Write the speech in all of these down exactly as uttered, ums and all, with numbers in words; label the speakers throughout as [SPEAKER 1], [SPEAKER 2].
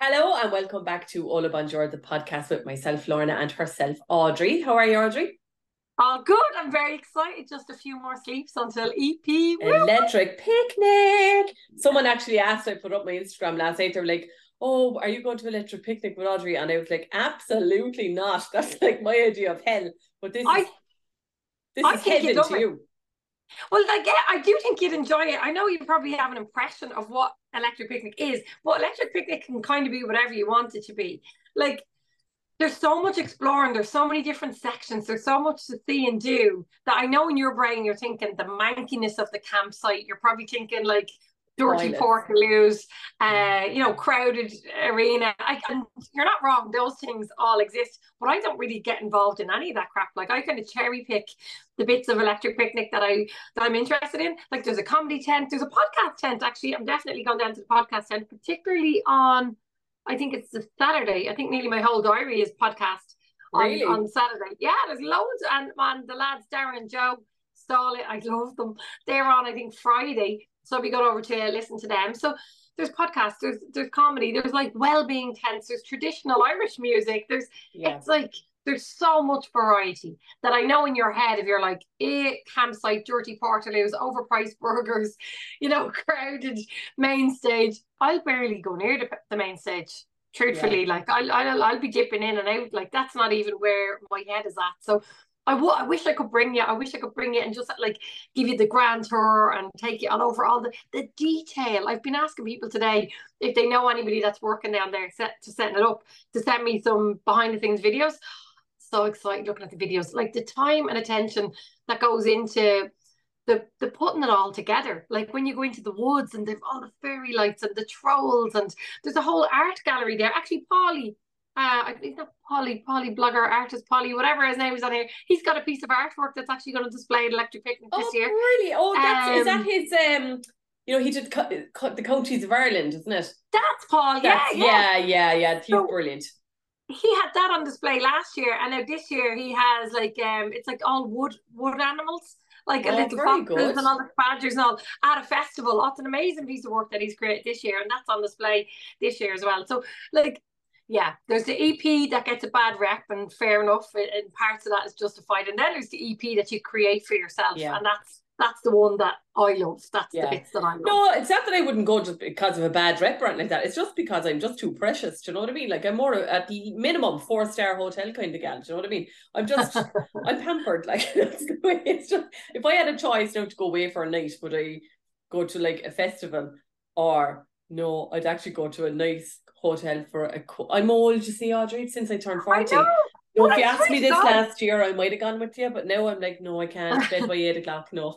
[SPEAKER 1] Hello and welcome back to Ola Bonjour, the podcast with myself, Lorna, and herself, Audrey. How are you, Audrey?
[SPEAKER 2] Oh, good. I'm very excited. Just a few more sleeps until E P.
[SPEAKER 1] Electric Picnic. Someone actually asked, I put up my Instagram last night, they were like, oh, are you going to Electric Picnic with Audrey? And I was like, absolutely not. That's like my idea of hell. But this
[SPEAKER 2] I,
[SPEAKER 1] is this
[SPEAKER 2] I
[SPEAKER 1] is
[SPEAKER 2] think you'd
[SPEAKER 1] heaven
[SPEAKER 2] love
[SPEAKER 1] to
[SPEAKER 2] it.
[SPEAKER 1] you.
[SPEAKER 2] Well, like, yeah, I do think you'd enjoy it. I know you probably have an impression of what Electric Picnic is, but Electric Picnic can kind of be whatever you want it to be. Like, there's so much exploring. There's so many different sections. There's so much to see and do that I know in your brain you're thinking the mankiness of the campsite. You're probably thinking like dirty
[SPEAKER 1] Toilets.
[SPEAKER 2] portaloos, uh, you know, crowded arena. I, and you're not wrong. Those things all exist, but I don't really get involved in any of that crap. Like I kind of cherry pick the bits of Electric Picnic that I that I'm interested in. Like there's a comedy tent, there's a podcast tent. Actually, I'm definitely going down to the podcast tent, particularly on. I think it's the Saturday. I think nearly my whole diary is podcast on
[SPEAKER 1] Really?
[SPEAKER 2] on Saturday. Yeah, there's loads, and man, the lads Darren and Joe Stall it. I love them. They're on, I think, Friday. So I'll be going over to listen to them. So there's podcasts, there's there's comedy, there's like well-being tents, there's traditional Irish music, there's
[SPEAKER 1] Yeah.
[SPEAKER 2] it's like there's so much variety that I know in your head if you're like eh, campsite, dirty portaloos, overpriced burgers, you know, crowded main stage. I'll barely go near the, the main stage. Truthfully, yeah. like I'll, I'll I'll be dipping in and out. Like that's not even where my head is at. So I, w- I wish I could bring you. I wish I could bring you and just like give you the grand tour and take you all over all the, the detail. I've been asking people today if they know anybody that's working down there set to setting it up to send me some behind the scenes videos. So excited looking at the videos, like the time and attention that goes into the the putting it all together. Like when you go into the woods and they've all the fairy lights and the trolls and there's a whole art gallery there. Actually, Polly. Uh, I think not Polly, Polly blogger, artist Polly, whatever his name is on here. He's got a piece of artwork that's actually going to display at Electric Picnic this
[SPEAKER 1] Oh,
[SPEAKER 2] year.
[SPEAKER 1] really? Oh, that's um, is that
[SPEAKER 2] Um,
[SPEAKER 1] his um you know, he did cut, cut the Counties of Ireland, isn't it?
[SPEAKER 2] that's Paul. Yeah,
[SPEAKER 1] That's
[SPEAKER 2] yeah.
[SPEAKER 1] yeah, yeah, yeah. He's
[SPEAKER 2] So
[SPEAKER 1] brilliant.
[SPEAKER 2] he had that on display last year, and now this year he has like um, it's like all wood wood animals, like a
[SPEAKER 1] Oh,
[SPEAKER 2] little
[SPEAKER 1] very
[SPEAKER 2] foxes
[SPEAKER 1] good.
[SPEAKER 2] and all the badgers and all at a festival. Oh, it's an amazing piece of work that he's created this year, and that's on display this year as well. So, like, yeah, there's the E P that gets a bad rep, and fair enough, and parts of that is justified. And then there's the E P that you create for yourself,
[SPEAKER 1] Yeah.
[SPEAKER 2] and that's that's the one that I love. That's
[SPEAKER 1] Yeah.
[SPEAKER 2] the bits that I love.
[SPEAKER 1] No, it's not that I wouldn't go just because of a bad rep or anything like that. It's just because I'm just too precious. Do you know what I mean? Like I'm more at the minimum four star hotel kind of gal. Do you know what I mean? I'm just I'm pampered. Like that's the way it's just. If I had a choice now to go away for a night, would I go to like a festival or no? I'd actually go to a nice hotel for a. Co- I'm old, you see, Audrey, since I turned forty.
[SPEAKER 2] I know.
[SPEAKER 1] No,
[SPEAKER 2] But
[SPEAKER 1] if you
[SPEAKER 2] I'm
[SPEAKER 1] asked me this
[SPEAKER 2] so
[SPEAKER 1] last year, I might have gone with you, but now I'm like, no, I can't. Bed by eight o'clock, no.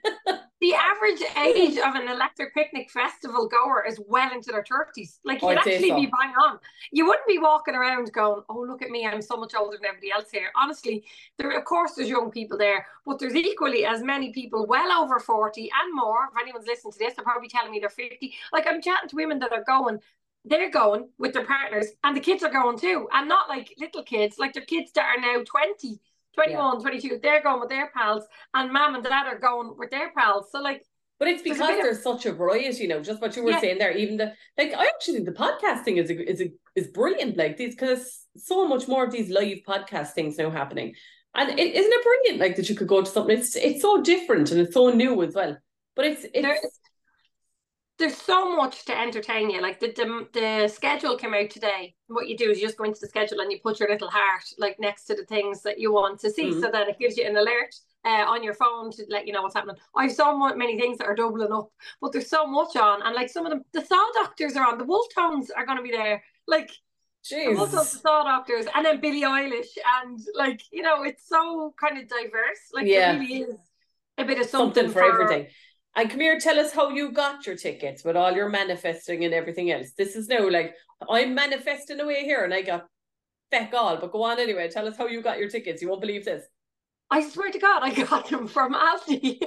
[SPEAKER 2] The average age of an Electric Picnic festival goer is well into their thirties. Like you'd
[SPEAKER 1] I'd say
[SPEAKER 2] actually
[SPEAKER 1] so.
[SPEAKER 2] be bang on. You wouldn't be walking around going, "Oh, look at me! I'm so much older than everybody else here." Honestly, there of course there's young people there, but there's equally as many people well over forty and more. If anyone's listening to this, they're probably telling me they're fifty. Like I'm chatting to women that are going. They're going with their partners, and the kids are going too, and not like little kids, like their kids that are now twenty, twenty-one, yeah. twenty-two. They're going with their pals, and mom and dad are going with their pals. So like.
[SPEAKER 1] But it's because there's, there's of, such a variety, you know, just what you were yeah. saying there. Even the like, I actually think the podcasting is a, is a, is brilliant. Like these, because so much more of these live podcast things now happening, and it, isn't it brilliant? Like that you could go to something. It's it's so different and it's so new as well. But it's it's.
[SPEAKER 2] There, there's so much to entertain you. Like the, the the schedule came out today. What you do is you just go into the schedule and you put your little heart like next to the things that you want to see, mm-hmm. so that it gives you an alert. Uh, on your phone to let you know what's happening. I've so many things that are doubling up, but there's so much on, and like some of them, the Saw Doctors are on. The Wolf Tones are going to be there. Like
[SPEAKER 1] Jeez.
[SPEAKER 2] The Wolf Tones, the Saw Doctors, and then Billie Eilish, and like you know, it's so kind of diverse. Like yeah. There really is a bit of something,
[SPEAKER 1] something for, for everything. And come here, tell us how you got your tickets with all your manifesting and everything else. This is now like I'm manifesting away here, and I got feck all. But go on anyway. Tell us how you got your tickets. You won't believe this.
[SPEAKER 2] I swear to God, I got them from Aldi.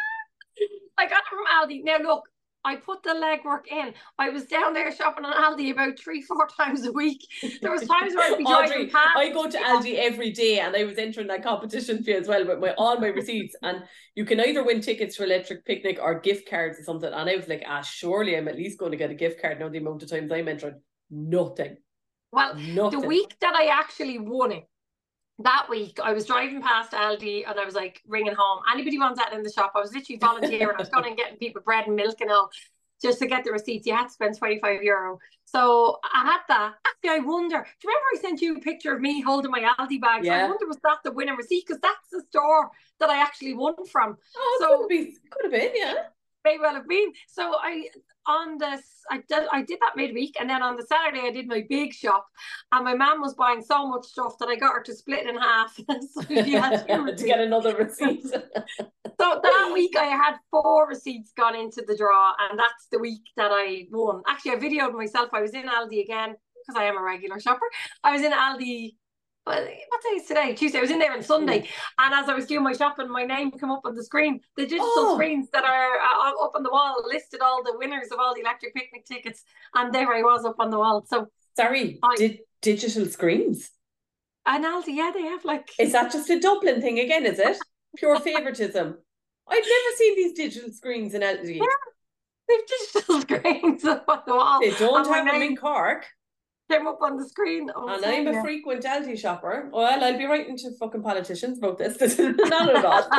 [SPEAKER 2] I got them from Aldi. Now, look, I put the legwork in. I was down there shopping on Aldi about three, four times a week. There was times where I'd be driving
[SPEAKER 1] Audrey,
[SPEAKER 2] past.
[SPEAKER 1] I go to Aldi every day, and I was entering that competition fee as well with my all my receipts. And you can either win tickets for Electric Picnic or gift cards or something. And I was like, ah, surely I'm at least going to get a gift card now the amount of times I'm entering. nothing.
[SPEAKER 2] Well,
[SPEAKER 1] nothing.
[SPEAKER 2] the week that I actually won it, that week I was driving past Aldi and I was like ringing home. Anybody wants that in the shop? I was literally volunteering. I was going and getting people bread and milk and all just to get the receipts. You had to spend twenty-five euro. So I had that. Actually, I wonder, do you remember I sent you a picture of me holding my Aldi bags?
[SPEAKER 1] Yeah.
[SPEAKER 2] I wonder, was that the winning receipt? Because that's the store that I actually won from.
[SPEAKER 1] Oh, it
[SPEAKER 2] so,
[SPEAKER 1] could, be, could have been, yeah.
[SPEAKER 2] May well have been. So I on this I did I did that midweek, and then on the Saturday I did my big shop, and my mum was buying so much stuff that I got her to split it in half so she had two
[SPEAKER 1] to get another receipt.
[SPEAKER 2] So that week I had four receipts gone into the draw, and that's the week that I won. Actually, I videoed myself. I was in Aldi again because I am a regular shopper. I was in Aldi. What day is today? Tuesday. I was in there on Sunday, and as I was doing my shopping, my name came up on the screen. The digital oh. screens that are uh, up on the wall listed all the winners of all the electric picnic tickets, and there I was up on the wall. So
[SPEAKER 1] sorry, I, did digital screens?
[SPEAKER 2] And Aldi, yeah, they have like.
[SPEAKER 1] Is that just a Dublin thing again? Is it pure favoritism? I've never seen these digital screens in Aldi.
[SPEAKER 2] Yeah, they've digital screens up on the wall.
[SPEAKER 1] They don't have them in Cork.
[SPEAKER 2] Came up on the screen. Oh,
[SPEAKER 1] and I'm a yeah. frequent Aldi shopper. Well, I'll be writing to fucking politicians about this. This is not at all.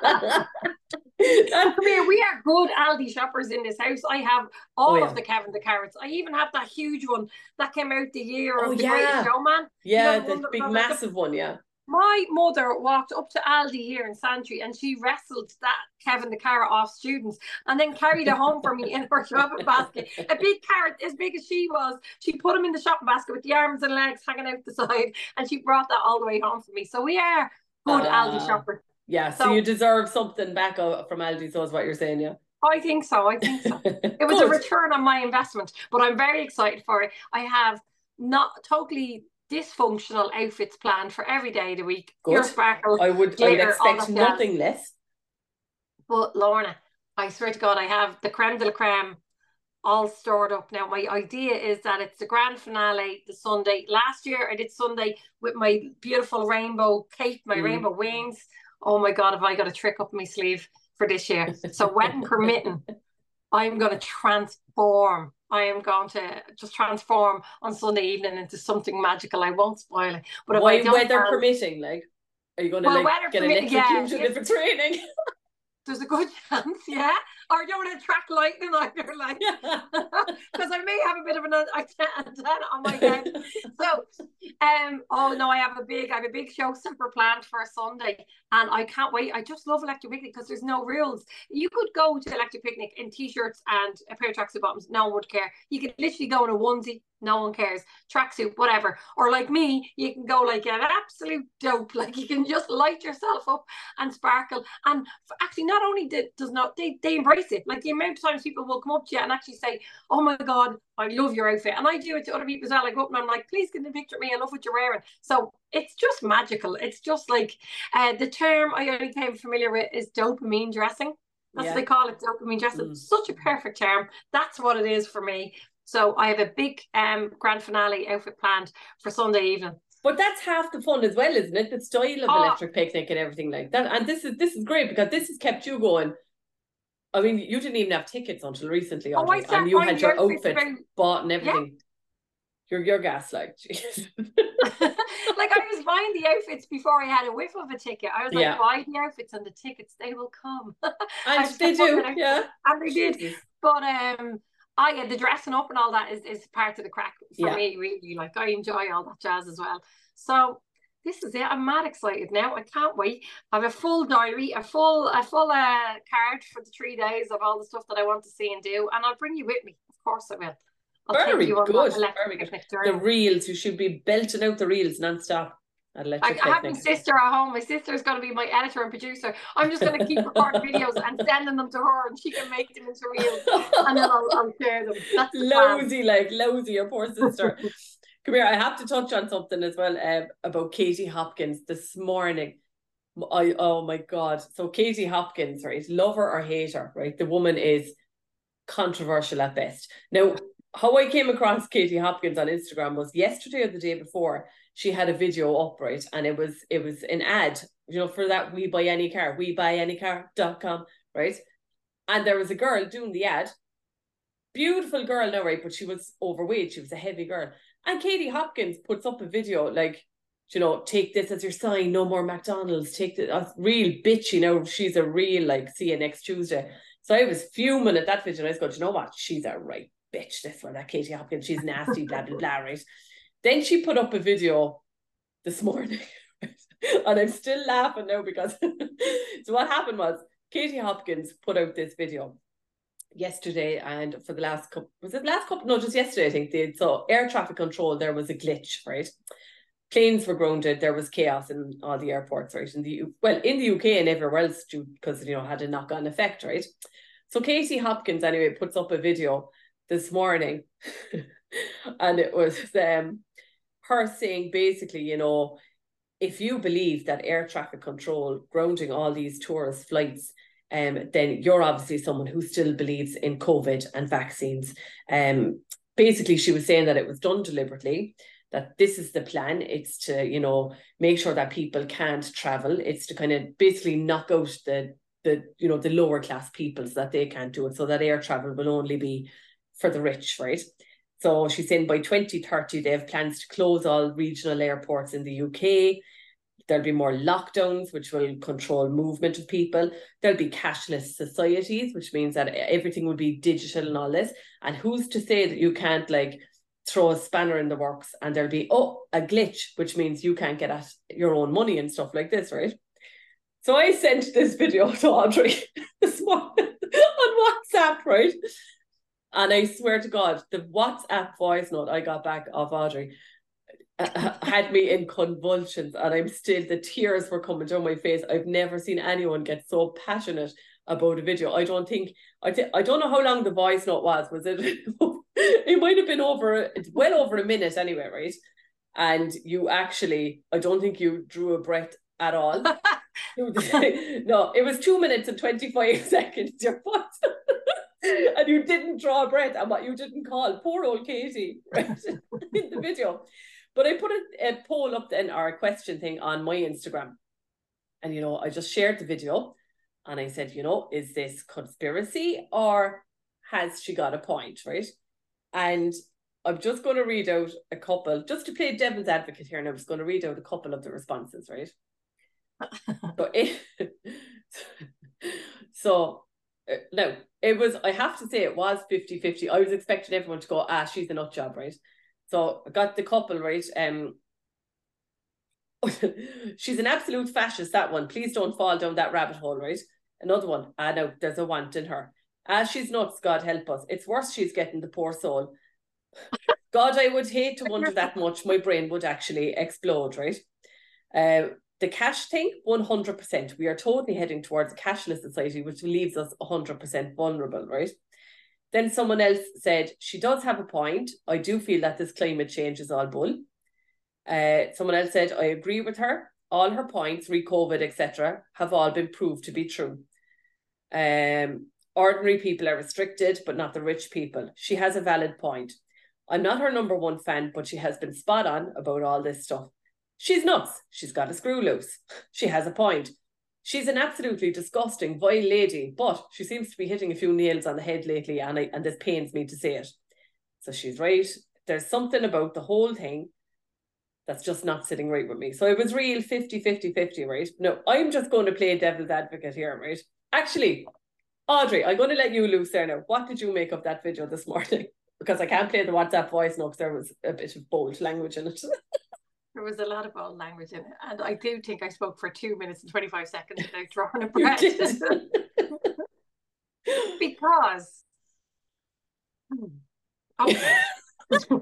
[SPEAKER 2] Come here, we are good Aldi shoppers in this house. I have all oh, yeah. of the Kevin the Carrots. I even have that huge one that came out the year of oh, the yeah. Greatest Showman.
[SPEAKER 1] Yeah, you know, the, the big massive one, yeah.
[SPEAKER 2] My mother walked up to Aldi here in Santry and she wrestled that Kevin the Carrot off students and then carried it home for me in her shopping basket. A big carrot as big as she was. She put him in the shopping basket with the arms and legs hanging out the side, and she brought that all the way home for me. So we are good uh, Aldi shoppers.
[SPEAKER 1] Yeah, so, so you deserve something back from Aldi, so is what you're saying, yeah?
[SPEAKER 2] I think so, I think so. It was a return on my investment, but I'm very excited for it. I have not totally dysfunctional outfits planned for every day of the week.
[SPEAKER 1] Good.
[SPEAKER 2] Your sparkle,
[SPEAKER 1] I would, glitter, I would expect nothing less.
[SPEAKER 2] But Lorna, I swear to God, I have the creme de la creme all stored up now. My idea is that it's the grand finale, the Sunday. Last year I did Sunday with my beautiful rainbow cape, my mm. rainbow wings. Oh my God, have I got a trick up my sleeve for this year? So wedding permitting, I'm going to transform. I am going to just transform on Sunday evening into something magical. I won't spoil it. But if
[SPEAKER 1] Why
[SPEAKER 2] I don't
[SPEAKER 1] weather
[SPEAKER 2] have,
[SPEAKER 1] permitting, like, are you going to
[SPEAKER 2] well,
[SPEAKER 1] like get electrocuted yeah, if it's raining?
[SPEAKER 2] There's a good chance, yeah. Or you don't want to attract lightning either, like, because I may have a bit of an antenna on my head. So, um, oh no, I have a big, I have a big showstopper planned for a Sunday, and I can't wait. I just love Electric Picnic because there's no rules. You could go to Electric Picnic in t-shirts and a pair of tracksuit bottoms, no one would care. You could literally go in a onesie, no one cares. Tracksuit, whatever. Or like me, you can go like an absolute dope. Like you can just light yourself up and sparkle. And actually, not only did, does not they they embrace it. Like the amount of times people will come up to you and actually say, "Oh my God, I love your outfit." And I do it to other people as well. I go up and I'm like, "Please get a picture of me. I love what you're wearing." So it's just magical. It's just like uh, the term I only came familiar with is dopamine dressing. That's yeah. what they call it, dopamine dressing. Mm. Such a perfect term. That's what it is for me. So I have a big um, grand finale outfit planned for Sunday evening.
[SPEAKER 1] But that's half the fun as well, isn't it? The style of oh. Electric Picnic and everything like that. And this is this is great because this has kept you going. I mean, you didn't even have tickets until recently, oh, Audrey, and you had your outfit about... bought and everything. Yeah. You're your gaslight.
[SPEAKER 2] Like I was buying the outfits before I had a whiff of a ticket. I was like, yeah. buy the outfits and the tickets, they will come.
[SPEAKER 1] And they do, yeah.
[SPEAKER 2] And they did. Jesus. But um I yeah, the dressing up and all that is, is part of the crack for yeah. me, really. Like I enjoy all that jazz as well. So this is it. I'm mad excited now. I can't wait. I have a full diary, a full a full uh, card for the three days of all the stuff that I want to see and do, and I'll bring you with me. Of course I will. I'll
[SPEAKER 1] Very good. Very good. The reels, you should be belting out the reels non-stop.
[SPEAKER 2] I, I have my sister at home. My sister's going to be my editor and producer. I'm just going to keep recording videos and sending them to her, and she can make them into reels, and then I'll, I'll share them. That's the
[SPEAKER 1] lousy, plan. Like lousy, your poor sister. Come here, I have to touch on something as well uh, about Katie Hopkins this morning. I oh my God. So Katie Hopkins, right? Love her or hate her, right? The woman is controversial at best. Now, how I came across Katie Hopkins on Instagram was yesterday or the day before. She had a video up, right? And it was it was an ad, you know, for that We Buy Any Car, we buy any car dot com, right? And there was a girl doing the ad beautiful girl now, right? But she was overweight. She was a heavy girl. And Katie Hopkins puts up a video like, you know, take this as your sign, no more McDonald's. Take the uh, real bitch, you know, she's a real, like, see you next Tuesday. So I was fuming at that video, and I was going, you know what? She's a right bitch, this one, that Katie Hopkins. She's nasty, blah, blah, blah, right? Then she put up a video this morning, and I'm still laughing now because so what happened was Katie Hopkins put out this video yesterday, and for the last couple, was it last couple? No, just yesterday, I think they so air traffic control, there was a glitch, right? Planes were grounded, there was chaos in all the airports, right? In the well, in the U K and everywhere else, because you know had a knock-on effect, right? So Katie Hopkins anyway puts up a video this morning, and it was um her saying basically, you know, if you believe that air traffic control grounding all these tourist flights, um, then you're obviously someone who still believes in COVID and vaccines. Um, basically, she was saying that it was done deliberately, that this is the plan. It's to, you know, make sure that people can't travel. It's to kind of basically knock out the, the you know, the lower class people so that they can't do it, so that air travel will only be for the rich, right? So she's saying by twenty thirty, they have plans to close all regional airports in the U K. There'll be more lockdowns, which will control movement of people. There'll be cashless societies, which means that everything will be digital and all this. And who's to say that you can't like throw a spanner in the works and there'll be, oh, a glitch, which means you can't get at your own money and stuff like this, right? So I sent this video to Audrey this morning on WhatsApp, right? And I swear to God, the WhatsApp voice note I got back of Audrey uh, had me in convulsions, and I'm still, the tears were coming down my face. I've never seen anyone get so passionate about a video. I don't think, I, th- I don't know how long the voice note was. Was it, it might have been over, well over a minute anyway, right? And you actually, I don't think you drew a breath at all. No, it was two minutes and twenty-five seconds, your voice. And you didn't draw a breath, and what you didn't call poor old Katie, right, in the video. But I put a, a poll up then, or a question thing on my Instagram. And, you know, I just shared the video and I said, you know, is this conspiracy or has she got a point, right? And I'm just going to read out a couple, just to play devil's advocate here, and I'm just going to read out a couple of the responses, right? so, it, so uh, no, it was, I have to say it was fifty fifty. I was expecting everyone to go, ah, she's a nut job, right? So I got the couple, right? Um, she's an absolute fascist, that one. Please don't fall down that rabbit hole, right? Another one, ah, no, there's a want in her. Ah, she's nuts, God help us. It's worse she's getting, the poor soul. God, I would hate to wonder that much. My brain would actually explode, right? Uh, the cash thing, one hundred percent. We are totally heading towards a cashless society, which leaves us one hundred percent vulnerable, right? Then someone else said, she does have a point. I do feel that this climate change is all bull. Uh, someone else said, I agree with her. All her points, re-COVID, et cetera, have all been proved to be true. Um, ordinary people are restricted, but not the rich people. She has a valid point. I'm not her number one fan, but she has been spot on about all this stuff. She's nuts. She's got a screw loose. She has a point. She's an absolutely disgusting, vile lady, but she seems to be hitting a few nails on the head lately, and, I, and this pains me to say it. So she's right. There's something about the whole thing that's just not sitting right with me. So it was real fifty fifty fifty, right? No, I'm just going to play devil's advocate here, right? Actually, Audrey, I'm going to let you loose there now. What did you make of that video this morning? Because I can't play the WhatsApp voice now because there was a bit of bold language in it.
[SPEAKER 2] There was a lot of old language in it. And I do think I spoke for two minutes and twenty-five seconds without drawing a breath. Because... Okay. so,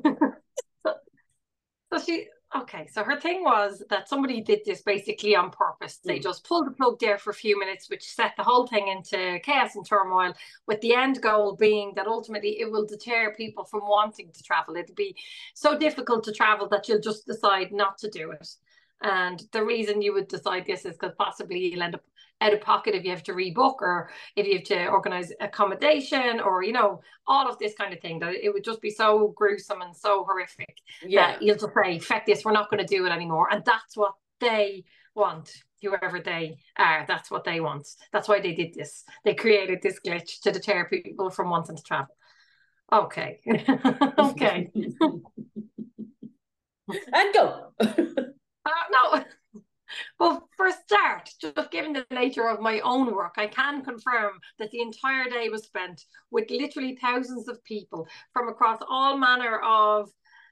[SPEAKER 2] so she... Okay, so her thing was that somebody did this basically on purpose. They mm. just pulled the plug there for a few minutes, which set the whole thing into chaos and turmoil, with the end goal being that ultimately it will deter people from wanting to travel. It'll be so difficult to travel that you'll just decide not to do it. And the reason you would decide this is because possibly you'll end up out of pocket if you have to rebook, or if you have to organize accommodation, or, you know, all of this kind of thing, that it would just be so gruesome and so horrific yeah. that you'll just say, feck this, we're not going to do it anymore. And that's what they want, whoever they are, that's what they want. That's why they did this. They created this glitch to deter people from wanting to travel. Okay. Okay.
[SPEAKER 1] And go.
[SPEAKER 2] Uh, no. Well, for a start, just given the nature of my own work, I can confirm that the entire day was spent with literally thousands of people from across all manner of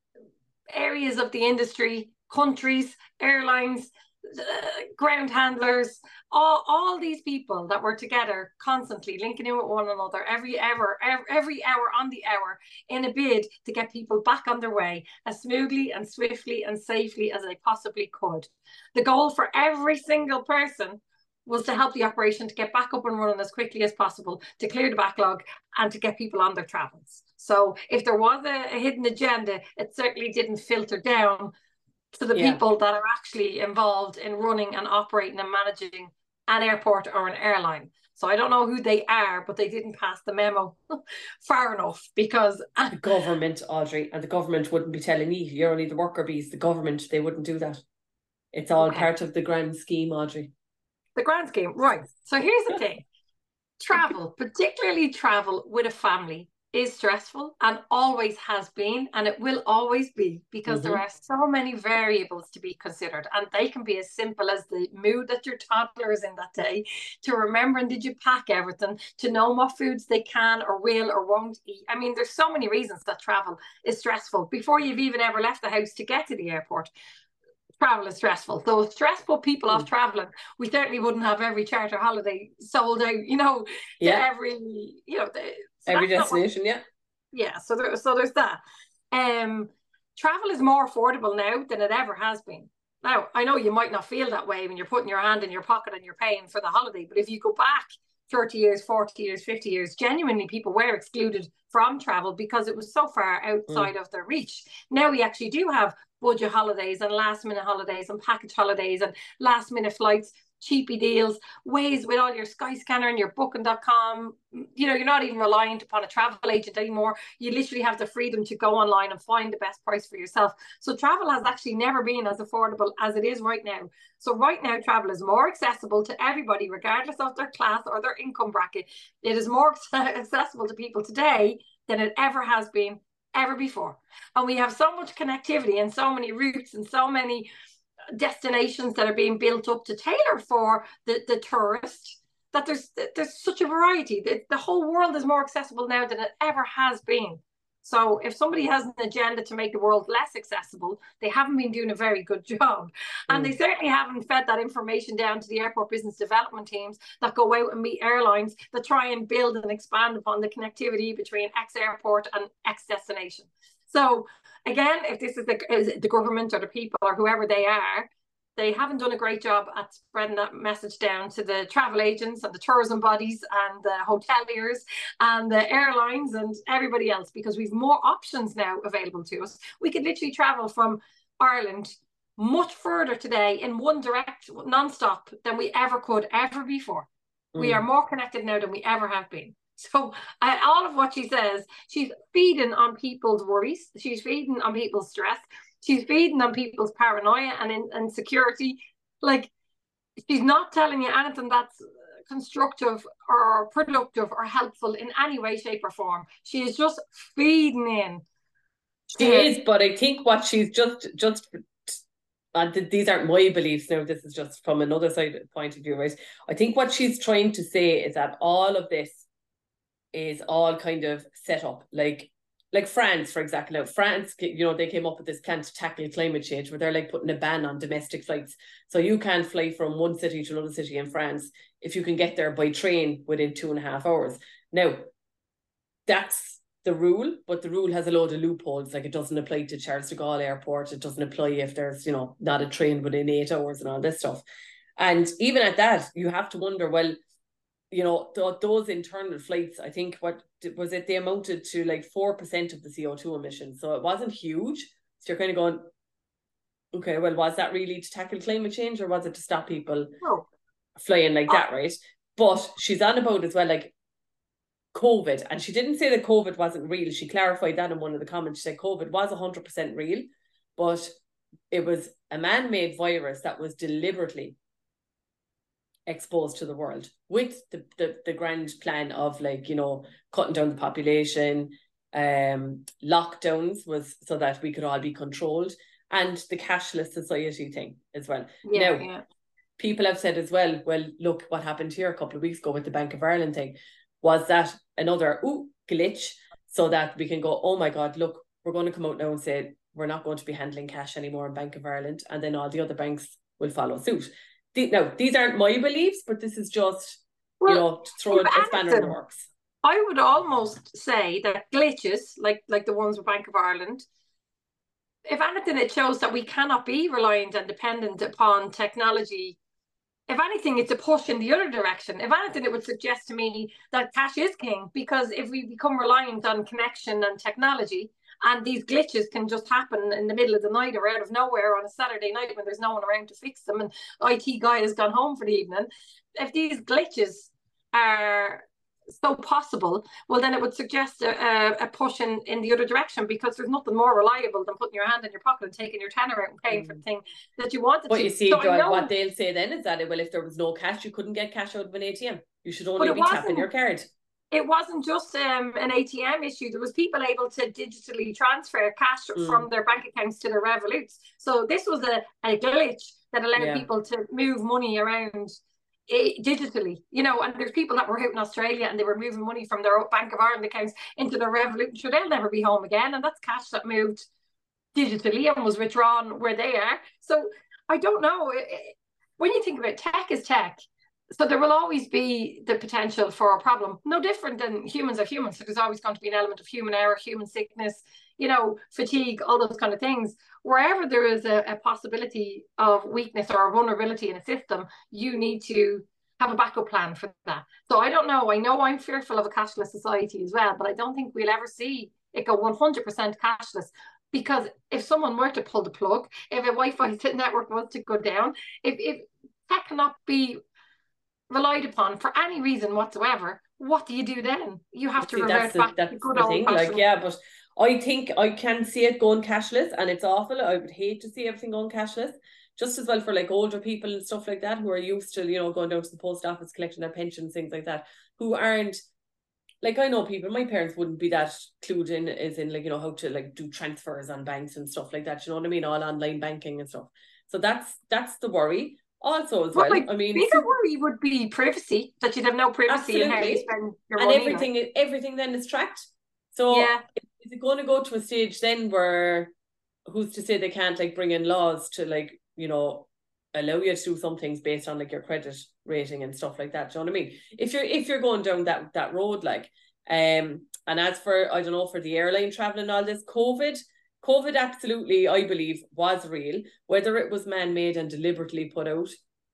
[SPEAKER 2] areas of the industry, countries, airlines, uh, ground handlers, all, all these people that were together constantly linking in with one another every hour, every, every hour on the hour in a bid to get people back on their way as smoothly and swiftly and safely as they possibly could. The goal for every single person was to help the operation to get back up and running as quickly as possible, to clear the backlog and to get people on their travels. So if there was a, a hidden agenda, it certainly didn't filter down to the
[SPEAKER 1] Yeah.
[SPEAKER 2] people that are actually involved in running and operating and managing an airport or an airline. So I don't know who they are, but they didn't pass the memo far enough, because
[SPEAKER 1] the government, Audrey, and the government wouldn't be telling you, you're only the worker bees. The government, they wouldn't do that. It's all okay. Part of the grand scheme, Audrey.
[SPEAKER 2] The grand scheme, right. So here's the thing. Travel, particularly travel with a family, is stressful and always has been, and it will always be, because mm-hmm. there are so many variables to be considered, and they can be as simple as the mood that your toddler is in that day, to remembering did you pack everything, to know what foods they can or will or won't eat. I mean, there's so many reasons that travel is stressful before you've even ever left the house to get to the airport. Travel is stressful. So if stress put people mm. off traveling, we certainly wouldn't have every charter holiday sold out, you know, to
[SPEAKER 1] yeah.
[SPEAKER 2] every, you know, the, so
[SPEAKER 1] every destination,
[SPEAKER 2] what,
[SPEAKER 1] yeah.
[SPEAKER 2] Yeah, so there, so there's that. Um, travel is more affordable now than it ever has been. Now, I know you might not feel that way when you're putting your hand in your pocket and you're paying for the holiday, but if you go back thirty years, forty years, fifty years, genuinely people were excluded from travel because it was so far outside mm. of their reach. Now we actually do have budget holidays and last minute holidays and package holidays and last minute flights, cheapy deals, ways with all your Skyscanner and your booking dot com. You know, you're not even reliant upon a travel agent anymore. You literally have the freedom to go online and find the best price for yourself. So travel has actually never been as affordable as it is right now. So right now, travel is more accessible to everybody, regardless of their class or their income bracket. It is more accessible to people today than it ever has been, ever before. And we have so much connectivity and so many routes and so many destinations that are being built up to tailor for the, the tourist, that there's there's such a variety. The, the whole world is more accessible now than it ever has been. So if somebody has an agenda to make the world less accessible, they haven't been doing a very good job. And mm. they certainly haven't fed that information down to the airport business development teams that go out and meet airlines that try and build and expand upon the connectivity between X airport and X destination. So again, if this is the, is the government or the people or whoever they are, they haven't done a great job at spreading that message down to the travel agents and the tourism bodies and the hoteliers and the airlines and everybody else, because we've more options now available to us. We could literally travel from Ireland much further today in one direct non-stop than we ever could ever before. Mm. We are more connected now than we ever have been. So uh, all of what she says, she's feeding on people's worries. She's feeding on people's stress. She's feeding on people's paranoia and in, insecurity. Like, she's not telling you anything that's constructive or productive or helpful in any way, shape or form. She is just feeding in.
[SPEAKER 1] She is, but I think what she's just, just and these aren't my beliefs now, this is just from another side point of view, right? I think what she's trying to say is that all of this is all kind of set up, like like France, for example. Now, France, you know, they came up with this plan to tackle climate change, where they're like putting a ban on domestic flights. So you can't fly from one city to another city in France if you can get there by train within two and a half hours. Now, that's the rule, but the rule has a load of loopholes. Like, it doesn't apply to Charles de Gaulle Airport. It doesn't apply if there's, you know, not a train within eight hours and all this stuff. And even at that, you have to wonder, well, you know, th those internal flights, I think, what was it, they amounted to like four percent of the C O two emissions. So it wasn't huge. So you're kind of going, okay, well, was that really to tackle climate change, or was it to stop people
[SPEAKER 2] no.
[SPEAKER 1] flying like that, right? But she's on about as well, like COVID. And she didn't say that COVID wasn't real. She clarified that in one of the comments. She said COVID was one hundred percent real, but it was a man-made virus that was deliberately exposed to the world with the, the the grand plan of, like, you know, cutting down the population, um, lockdowns was so that we could all be controlled, and the cashless society thing as well.
[SPEAKER 2] Yeah,
[SPEAKER 1] now,
[SPEAKER 2] yeah.
[SPEAKER 1] people have said as well, well, look, what happened here a couple of weeks ago with the Bank of Ireland thing, was that another ooh, glitch, so that we can go, oh my God, look, we're going to come out now and say, we're not going to be handling cash anymore in Bank of Ireland, and then all the other banks will follow suit. The, now, these aren't my beliefs, but this is just, well, you know, to throw a, a spanner in the works.
[SPEAKER 2] I would almost say that glitches, like like the ones with Bank of Ireland, if anything, it shows that we cannot be reliant and dependent upon technology. If anything, it's a push in the other direction. If anything, it would suggest to me that cash is king, because if we become reliant on connection and technology, and these glitches can just happen in the middle of the night or out of nowhere on a Saturday night when there's no one around to fix them and I T guy has gone home for the evening, if these glitches are so possible, well, then it would suggest a, a push in, in the other direction, because there's nothing more reliable than putting your hand in your pocket and taking your tenner out and paying mm. for the thing that you wanted
[SPEAKER 1] but
[SPEAKER 2] to.
[SPEAKER 1] But you see, so Joel, what they'll say then is that, well, if there was no cash, you couldn't get cash out of an A T M. You should only be tapping your card.
[SPEAKER 2] It wasn't just um, an A T M issue. There was people able to digitally transfer cash mm. from their bank accounts to their Revoluts. So this was a, a glitch that allowed yeah. people to move money around digitally, you know, and there's people that were out in Australia and they were moving money from their Bank of Ireland accounts into their Revolut. Sure, they'll never be home again, and that's cash that moved digitally and was withdrawn where they are. So I don't know. When you think about tech is tech, so there will always be the potential for a problem. No different than humans are humans. So there's always going to be an element of human error, human sickness, you know, fatigue, all those kind of things. Wherever there is a, a possibility of weakness or a vulnerability in a system, you need to have a backup plan for that. So I don't know. I know I'm fearful of a cashless society as well, but I don't think we'll ever see it go one hundred percent cashless. Because if someone were to pull the plug, if a Wi-Fi network was to go down, if, if tech cannot be relied upon for any reason whatsoever, what do you do then? You have to
[SPEAKER 1] see,
[SPEAKER 2] revert
[SPEAKER 1] that's
[SPEAKER 2] back
[SPEAKER 1] the, that's
[SPEAKER 2] to good
[SPEAKER 1] the
[SPEAKER 2] old
[SPEAKER 1] thing. Like, yeah, but I think I can see it going cashless, and it's awful. I would hate to see everything going cashless, just as well for like older people and stuff like that who are used to, you know, going down to the post office, collecting their pensions, things like that, who aren't, like, I know people, my parents wouldn't be that clued in as in, like, you know, how to like do transfers on banks and stuff like that, you know what I mean, all online banking and stuff. So that's that's the worry. Also as well, well
[SPEAKER 2] I mean, bigger worry would be privacy, that you'd have no privacy in how you spend your
[SPEAKER 1] and
[SPEAKER 2] money.
[SPEAKER 1] And everything, like. everything then is tracked. So
[SPEAKER 2] yeah.
[SPEAKER 1] is it going to go to a stage then where, who's to say they can't like bring in laws to like, you know, allow you to do some things based on like your credit rating and stuff like that? Do you know what I mean? If you're if you're going down that that road, like, um, and as for, I don't know, for the airline travel and all this, COVID. COVID absolutely, I believe, was real, whether it was man-made and deliberately put out.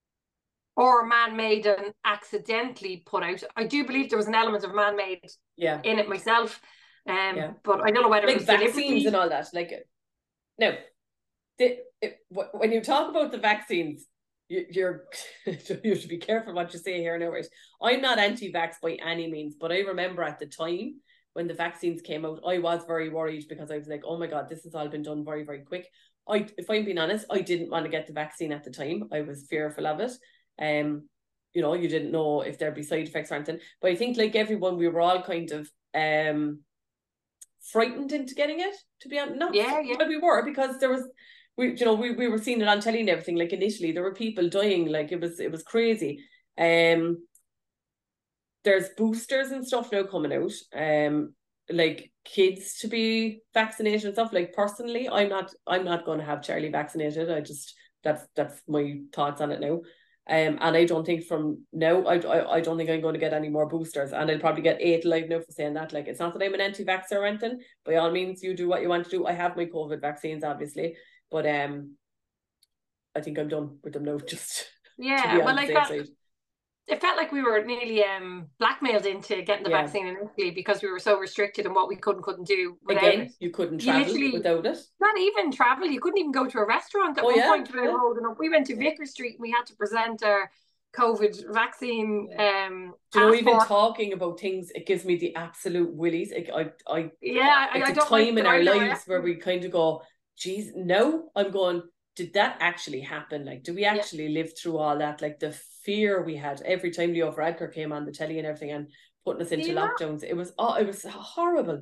[SPEAKER 2] Or man-made and accidentally put out. I do believe there was an element of man-made
[SPEAKER 1] yeah.
[SPEAKER 2] in it myself. Um, yeah. But I don't know whether
[SPEAKER 1] like
[SPEAKER 2] it was
[SPEAKER 1] vaccines and all that. Like, no, the, it, when you talk about the vaccines, you, you're you should be careful what you say here now, right? I'm not anti-vax by any means, but I remember at the time, when the vaccines came out, I was very worried, because I was like, oh my God, this has all been done very, very quick. I, if I'm being honest, I didn't want to get the vaccine at the time. I was fearful of it. Um, you know, you didn't know if there'd be side effects or anything. But I think like everyone, we were all kind of um frightened into getting it, to be honest. No,
[SPEAKER 2] yeah, yeah.
[SPEAKER 1] But we were, because there was, we, you know, we, we were seeing it on telly and everything. Like initially, there were people dying. Like it was, it was crazy. Um. There's boosters and stuff now coming out, um, like kids to be vaccinated and stuff. Like personally, I'm not, I'm not going to have Charlie vaccinated. I just, that's that's my thoughts on it now. Um, and I don't think from now, I, I, I don't think I'm going to get any more boosters, and I'll probably get eight live now for saying that. Like, it's not that I'm an anti-vaxxer or anything. By all means, you do what you want to do. I have my COVID vaccines, obviously, but um, I think I'm done with them now. Just
[SPEAKER 2] yeah, well, like that. Side. It felt like we were nearly um, blackmailed into getting the yeah. vaccine initially, because we were so restricted in what we could and couldn't do without
[SPEAKER 1] Again,
[SPEAKER 2] it.
[SPEAKER 1] you couldn't travel you without it.
[SPEAKER 2] Not even travel. You couldn't even go to a restaurant at oh, one yeah, point. Yeah. We went to Vicar Street and we had to present our COVID vaccine. Um,
[SPEAKER 1] do you know, even talking about things, it gives me the absolute willies. I, I, I
[SPEAKER 2] yeah, I,
[SPEAKER 1] it's
[SPEAKER 2] I
[SPEAKER 1] a
[SPEAKER 2] don't
[SPEAKER 1] time
[SPEAKER 2] like
[SPEAKER 1] in our lives where we kind of go, geez, no, I'm going, did that actually happen? Like, do we actually yeah. live through all that? Like the fear we had every time Leo Varadkar came on the telly and everything and putting us into yeah. lockdowns. It was, oh, it was horrible.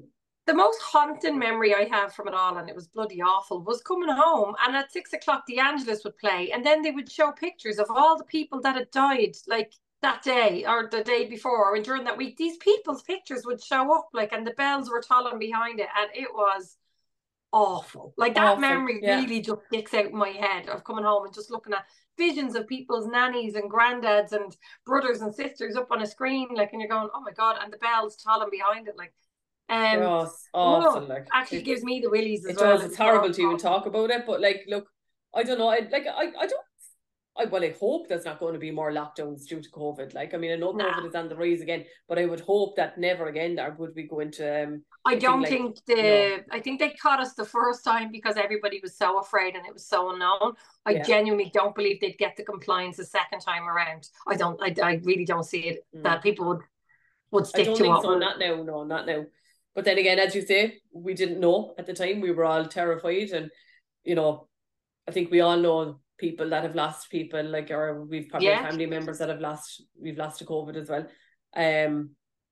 [SPEAKER 2] the most haunting memory I have from it all, and it was bloody awful, was coming home and at six o'clock the Angelus would play, and then they would show pictures of all the people that had died, like that day or the day before or during that week. These people's pictures would show up, like, and the bells were tolling behind it, and it was awful. Like that
[SPEAKER 1] Awful.
[SPEAKER 2] memory
[SPEAKER 1] Yeah.
[SPEAKER 2] really just sticks out in my head of coming home and just looking at visions of people's nannies and granddads and brothers and sisters up on a screen, like, and you're going, oh my God, and the bells tolling behind it, like. Um,
[SPEAKER 1] Gross, awful.
[SPEAKER 2] oh,
[SPEAKER 1] Like
[SPEAKER 2] actually
[SPEAKER 1] it,
[SPEAKER 2] gives me the willies as
[SPEAKER 1] it
[SPEAKER 2] well.
[SPEAKER 1] does. It's horrible to even talk about it. But like, look, I don't know. I like. I. I don't. I well, I hope there's not going to be more lockdowns due to COVID. Like, I mean, I know
[SPEAKER 2] Nah.
[SPEAKER 1] COVID is on the rise again, but I would hope that never again or would we go into. Um,
[SPEAKER 2] I don't
[SPEAKER 1] like,
[SPEAKER 2] think the.
[SPEAKER 1] no.
[SPEAKER 2] I think they caught us the first time because everybody was so afraid and it was so unknown. I
[SPEAKER 1] Yeah.
[SPEAKER 2] genuinely don't believe they'd get the compliance the second time around. I don't. I. I really don't see it
[SPEAKER 1] Mm.
[SPEAKER 2] that people would would
[SPEAKER 1] I
[SPEAKER 2] stick
[SPEAKER 1] don't
[SPEAKER 2] to
[SPEAKER 1] think
[SPEAKER 2] what
[SPEAKER 1] so.
[SPEAKER 2] was-
[SPEAKER 1] Not now. No, not now. But then again, as you say, we didn't know at the time. We were all terrified, and you know, I think we all know people that have lost people, like, or we've probably
[SPEAKER 2] Yeah.
[SPEAKER 1] family members that have lost. We've lost to COVID as well. Um,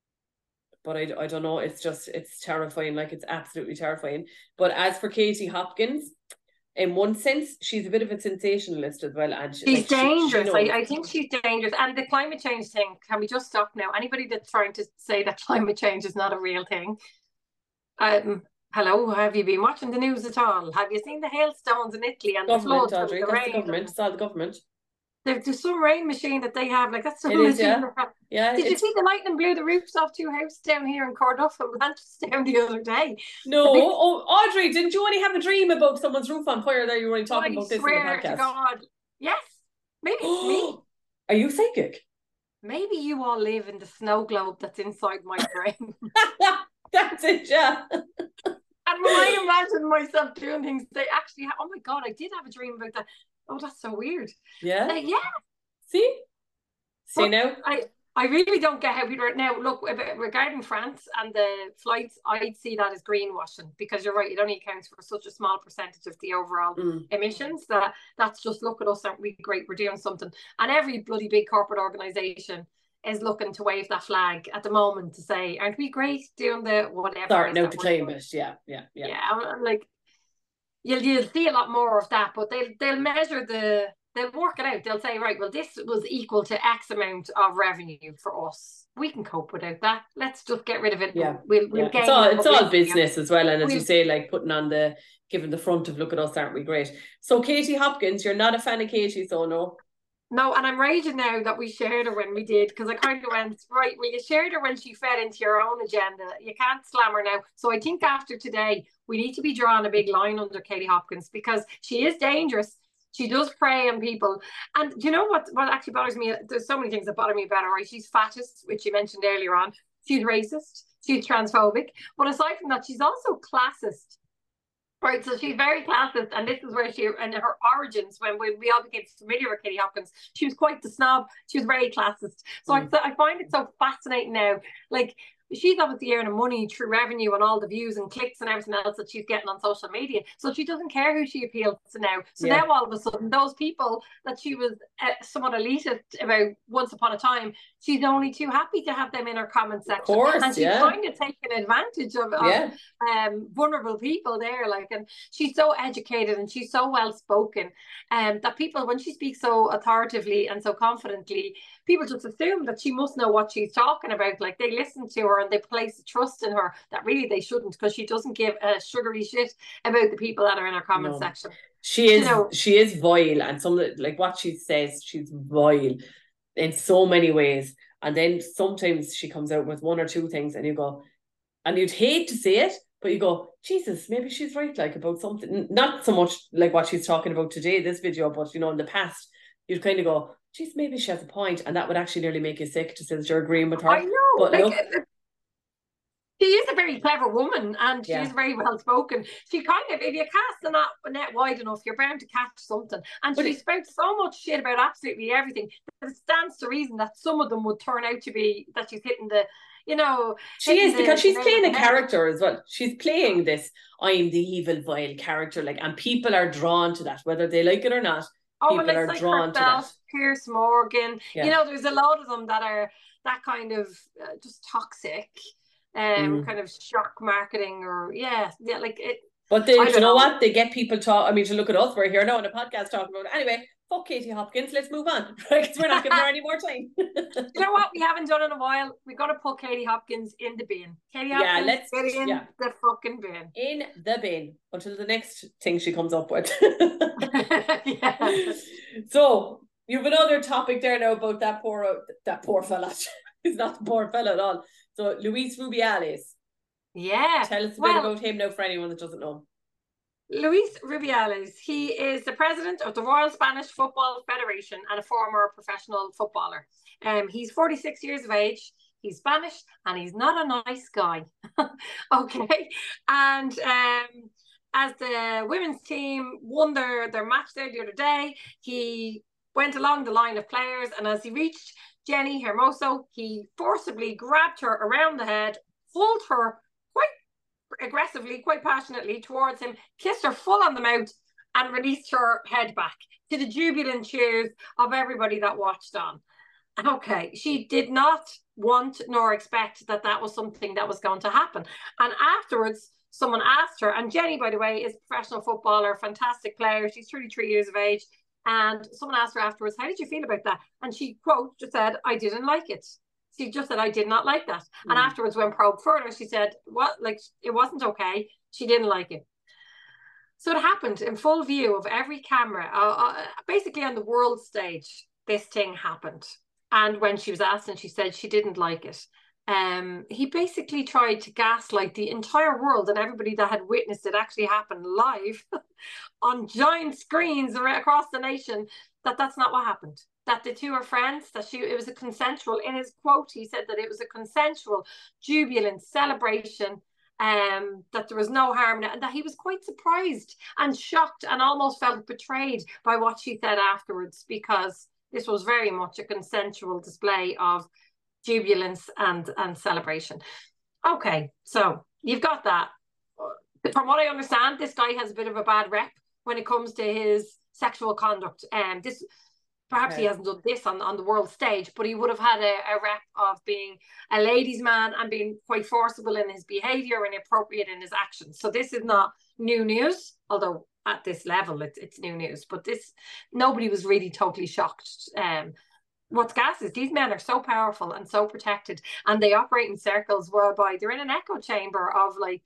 [SPEAKER 1] but I, I don't know. It's just it's terrifying. Like, it's absolutely terrifying. But as for Katie Hopkins, in one sense, she's a bit of a sensationalist as well, and she,
[SPEAKER 2] She's
[SPEAKER 1] like, she- she
[SPEAKER 2] dangerous.
[SPEAKER 1] knows.
[SPEAKER 2] I, I think she's dangerous. And the climate change thing, can we just stop now? Anybody that's trying to say that climate change is not a real thing, um, hello, have you been watching the news at all? Have you seen the hailstones in Italy and the
[SPEAKER 1] Government,
[SPEAKER 2] floods and
[SPEAKER 1] Audrey.
[SPEAKER 2] the
[SPEAKER 1] That's the
[SPEAKER 2] rain?
[SPEAKER 1] government. It's all the government.
[SPEAKER 2] There, there's some rain machine that they have, like that's some
[SPEAKER 1] It is,
[SPEAKER 2] machine.
[SPEAKER 1] yeah.
[SPEAKER 2] that have-
[SPEAKER 1] Yeah.
[SPEAKER 2] Did you
[SPEAKER 1] it's-
[SPEAKER 2] see the lightning blew the roofs off two houses down here in Corduff and Blanchardstown the other day?
[SPEAKER 1] No,
[SPEAKER 2] I think-
[SPEAKER 1] oh, Audrey, didn't you only have a dream about someone's roof on fire there? You were only talking
[SPEAKER 2] I
[SPEAKER 1] about this in the
[SPEAKER 2] swear to
[SPEAKER 1] podcast.
[SPEAKER 2] God. Yes. Maybe it's me.
[SPEAKER 1] Are you psychic?
[SPEAKER 2] Maybe you all live in the snow globe that's inside my brain.
[SPEAKER 1] That's it, yeah.
[SPEAKER 2] And when I imagine myself doing things, they actually have, oh my God, I did have a dream about that. Oh, that's so weird.
[SPEAKER 1] Yeah.
[SPEAKER 2] Uh, yeah.
[SPEAKER 1] See? See
[SPEAKER 2] But
[SPEAKER 1] now?
[SPEAKER 2] I, I really don't get how people are now. Look, about- regarding France and the flights, I'd see that as greenwashing because you're right, it only accounts for such a small percentage of the overall
[SPEAKER 1] Mm.
[SPEAKER 2] emissions that that's just, look at us, aren't we great? We're doing something. And every bloody big corporate organisation is looking to wave that flag at the moment to say, aren't we great doing the whatever?
[SPEAKER 1] Starting
[SPEAKER 2] it is
[SPEAKER 1] out
[SPEAKER 2] that
[SPEAKER 1] to
[SPEAKER 2] we're
[SPEAKER 1] claim
[SPEAKER 2] doing?
[SPEAKER 1] it. Yeah, yeah, yeah.
[SPEAKER 2] Yeah, I'm, I'm like, you'll you'll see a lot more of that, but they'll they'll measure the they'll work it out. They'll say, right, well, this was equal to X amount of revenue for us. We can cope without that. Let's just get rid of it.
[SPEAKER 1] Yeah,
[SPEAKER 2] we'll we'll
[SPEAKER 1] yeah.
[SPEAKER 2] gain
[SPEAKER 1] It's all
[SPEAKER 2] it,
[SPEAKER 1] it's
[SPEAKER 2] but
[SPEAKER 1] all
[SPEAKER 2] we'll-
[SPEAKER 1] business as well, and as you
[SPEAKER 2] We'll-
[SPEAKER 1] say, like putting on the giving the front of look at us, aren't we great? So Katie Hopkins, you're not a fan of Katie, so no.
[SPEAKER 2] No, and I'm raging now that we shared her when we did, because I kind of went, right, well, you shared her when she fed into your own agenda. You can't slam her now. So I think after today, we need to be drawing a big line under Katie Hopkins because she is dangerous. She does prey on people. And do you know what, what actually bothers me? There's so many things that bother me about her, right? She's fattest, which you mentioned earlier on. She's racist. She's transphobic. But aside from that, she's also classist. Right, so she's very classist, and this is where she and her origins. When we, we all became familiar with Katie Hopkins, she was quite the snob. She was very classist. So
[SPEAKER 1] Mm.
[SPEAKER 2] I, I find it so fascinating now. Like, she's obviously earning money through revenue and all the views and clicks and everything else that she's getting on social media. So she doesn't care who she appeals to now. So
[SPEAKER 1] Yeah.
[SPEAKER 2] now all of a sudden, those people that she was uh, somewhat elitist about once upon a time, she's only too happy to have them in her comment section.
[SPEAKER 1] course,
[SPEAKER 2] and she's
[SPEAKER 1] yeah.
[SPEAKER 2] kind of taking advantage of, of
[SPEAKER 1] Yeah.
[SPEAKER 2] um vulnerable people there, like, and she's so educated and she's so well spoken, um that people, when she speaks so authoritatively and so confidently, people just assume that she must know what she's talking about. Like, they listen to her and they place a trust in her that really they shouldn't, because she doesn't give a sugary shit about the people that are in her comment
[SPEAKER 1] No.
[SPEAKER 2] section.
[SPEAKER 1] She is
[SPEAKER 2] You know-
[SPEAKER 1] she is vile, and some of the, like what she says, she's vile in so many ways. And then sometimes she comes out with one or two things, and you go, and you'd hate to say it, but you go, Jesus, maybe she's right, like about something. Not so much like what she's talking about today, this video, but you know, in the past, you'd kind of go, geez, maybe she has a point, and that would actually nearly make you sick to say that you're agreeing with her.
[SPEAKER 2] I know,
[SPEAKER 1] But
[SPEAKER 2] like,
[SPEAKER 1] look,
[SPEAKER 2] she is a very clever woman, and
[SPEAKER 1] Yeah.
[SPEAKER 2] she's very well spoken. She kind of, if you cast the net, net wide enough, you're bound to catch something. And
[SPEAKER 1] But
[SPEAKER 2] she
[SPEAKER 1] it-
[SPEAKER 2] spouts so much shit about absolutely everything that it stands to reason that some of them would turn out to be that she's hitting the, you know,
[SPEAKER 1] she is,
[SPEAKER 2] hitting
[SPEAKER 1] because
[SPEAKER 2] the
[SPEAKER 1] she's
[SPEAKER 2] nail
[SPEAKER 1] playing
[SPEAKER 2] on
[SPEAKER 1] a
[SPEAKER 2] the head.
[SPEAKER 1] character as well. She's playing this, I'm the evil, vile character, like, and people are drawn to that, whether they like it or not.
[SPEAKER 2] Oh,
[SPEAKER 1] people
[SPEAKER 2] well,
[SPEAKER 1] are
[SPEAKER 2] it's like
[SPEAKER 1] drawn to
[SPEAKER 2] herself,
[SPEAKER 1] that.
[SPEAKER 2] Pierce Morgan.
[SPEAKER 1] Yeah.
[SPEAKER 2] You know, there's a lot of them that are that kind of uh, just toxic. um,
[SPEAKER 1] Mm.
[SPEAKER 2] kind of shock marketing, or yeah, yeah, like it.
[SPEAKER 1] But they,
[SPEAKER 2] I
[SPEAKER 1] do you
[SPEAKER 2] don't
[SPEAKER 1] know,
[SPEAKER 2] know.
[SPEAKER 1] what? They get people talk. I mean, to look at us, we're here now on a podcast talking about it. Anyway, fuck Katie Hopkins. Let's move on. Right? 'Cause we're not giving her any more time.
[SPEAKER 2] You know what? We haven't done in a while. We got to put Katie Hopkins in the bin. Katie
[SPEAKER 1] Yeah,
[SPEAKER 2] Hopkins,
[SPEAKER 1] let's-
[SPEAKER 2] get in
[SPEAKER 1] yeah.
[SPEAKER 2] the fucking bin.
[SPEAKER 1] In the bin until the next thing she comes up with.
[SPEAKER 2] Yeah.
[SPEAKER 1] So you have another topic there now about that poor that poor fella. He's not the poor fella at all. So Luis Rubiales.
[SPEAKER 2] Yeah.
[SPEAKER 1] Tell us a
[SPEAKER 2] Well,
[SPEAKER 1] bit about him now for anyone that doesn't know.
[SPEAKER 2] Luis Rubiales, he is the president of the Royal Spanish Football Federation and a former professional footballer. Um, he's forty-six years of age. He's Spanish and he's not a nice guy. Okay. And um, as the women's team won their, their match there the other day, he went along the line of players, and as he reached Jenni Hermoso, he forcibly grabbed her around the head, pulled her quite aggressively, quite passionately towards him, kissed her full on the mouth, and released her head back to the jubilant cheers of everybody that watched on. Okay, she did not want nor expect that that was something that was going to happen. And afterwards, someone asked her, and Jenni, by the way, is a professional footballer, fantastic player. She's thirty-three years of age. And someone asked her afterwards, how did you feel about that? And she, quote, just said, I didn't like it. She just said, I did not like that. Mm. And afterwards, when probed further, she said, what, like, it wasn't okay. She didn't like it. So it happened in full view of every camera. Uh, uh, basically on the world stage, this thing happened. And when she was asked, and she said she didn't like it, um, he basically tried to gaslight the entire world and everybody that had witnessed it actually happen live on giant screens across the nation, that that's not what happened. That the two are friends, that she, it was a consensual, in his quote, he said that it was a consensual, jubilant celebration, um, that there was no harm in it, and that he was quite surprised and shocked and almost felt betrayed by what she said afterwards, because this was very much a consensual display of jubilance and, and celebration. Okay, so you've got that. From what I understand, this guy has a bit of a bad rep when it comes to his sexual conduct. And um, this, perhaps okay. he hasn't done this on, on the world stage, but he would have had a, a rep of being a ladies' man and being quite forcible in his behaviour and inappropriate in his actions. So this is not new news, although at this level it's, it's new news. But this, nobody was really totally shocked. Um, what's gas is these men are so powerful and so protected, and they operate in circles whereby they're in an echo chamber of like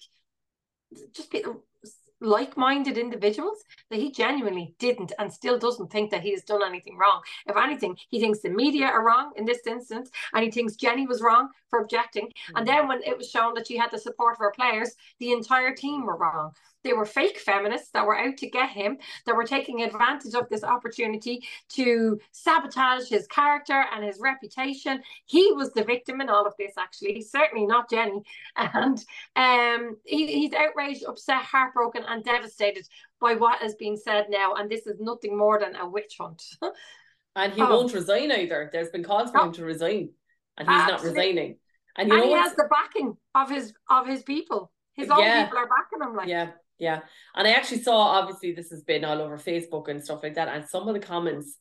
[SPEAKER 2] just people, like-minded individuals, that he genuinely didn't and still doesn't think that he has done anything wrong. If anything, he thinks the media are wrong in this instance, and he thinks Jenni was wrong for objecting. Mm-hmm. And then when it was shown that she had the support of her players, the entire team were wrong. They were fake feminists that were out to get him, that were taking advantage of this opportunity to sabotage his character and his reputation. He was the victim in all of this, actually, certainly not Jenni. And um, he, he's outraged, upset, heartbroken, and devastated by what has been said now. And this is nothing more than a witch hunt.
[SPEAKER 1] And he oh. won't resign either. There's been calls for oh. him to resign, and he's Absolutely. not resigning. And, you
[SPEAKER 2] and
[SPEAKER 1] know
[SPEAKER 2] he has the backing of his of his people. His own yeah. people are backing him. Like.
[SPEAKER 1] Yeah. Yeah, and I actually saw, obviously this has been all over Facebook and stuff like that, and some of the comments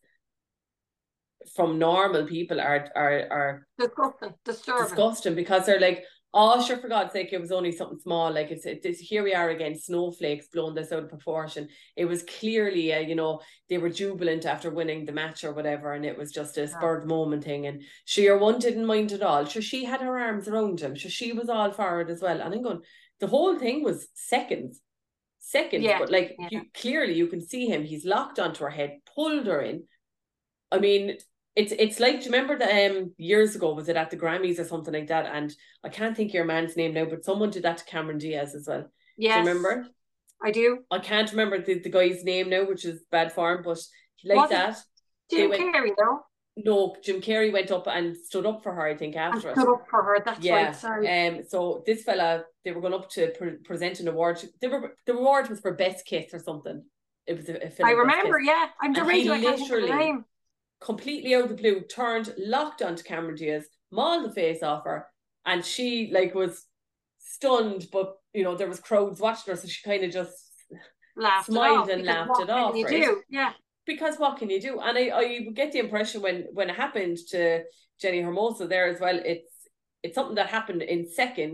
[SPEAKER 1] from normal people are are are
[SPEAKER 2] disgusting, disturbing,
[SPEAKER 1] disgusting, because they're like, oh sure, for God's sake, it was only something small, like it's, it's here we are again, snowflakes blowing this out of proportion. It was clearly a, you know, they were jubilant after winning the match or whatever, and it was just a spurred yeah. moment thing, and she or one didn't mind at all. Sure, she had her arms around him, sure, she was all for it as well, and I'm going, the whole thing was seconds. Seconds, yeah, but like yeah. you, clearly you can see him. He's locked onto her head, pulled her in. I mean, it's it's like, do you remember that um years ago, was it at the Grammys or something like that? And I can't think of your man's name now, but someone did that to Cameron Diaz as well.
[SPEAKER 2] Yes,
[SPEAKER 1] do you remember?
[SPEAKER 2] I do.
[SPEAKER 1] I can't remember the, the guy's name now, which is bad form, but like was that.
[SPEAKER 2] Jim went, Carrey, no?
[SPEAKER 1] No, Jim Carrey went up and stood up for her, I think, after
[SPEAKER 2] and stood
[SPEAKER 1] it.
[SPEAKER 2] up for her, that's
[SPEAKER 1] yeah.
[SPEAKER 2] right, sorry.
[SPEAKER 1] Um, so this fella, they were going up to pre- present an award. They were, the award was for Best Kiss or something. It was a, a film.
[SPEAKER 2] I remember, yeah. I'm the reason I can't think of the name.
[SPEAKER 1] Completely out of the blue, turned, locked onto Cameron Diaz, mauled the face off her, and she like was stunned, but you know, there was crowds watching her, so she kind of just
[SPEAKER 2] laughed
[SPEAKER 1] smiled and laughed it off.
[SPEAKER 2] What can you
[SPEAKER 1] right?
[SPEAKER 2] do? Yeah.
[SPEAKER 1] Because what can you do? And I, I get the impression when, when it happened to Jenni Hermoso there as well, it's it's something that happened in seconds.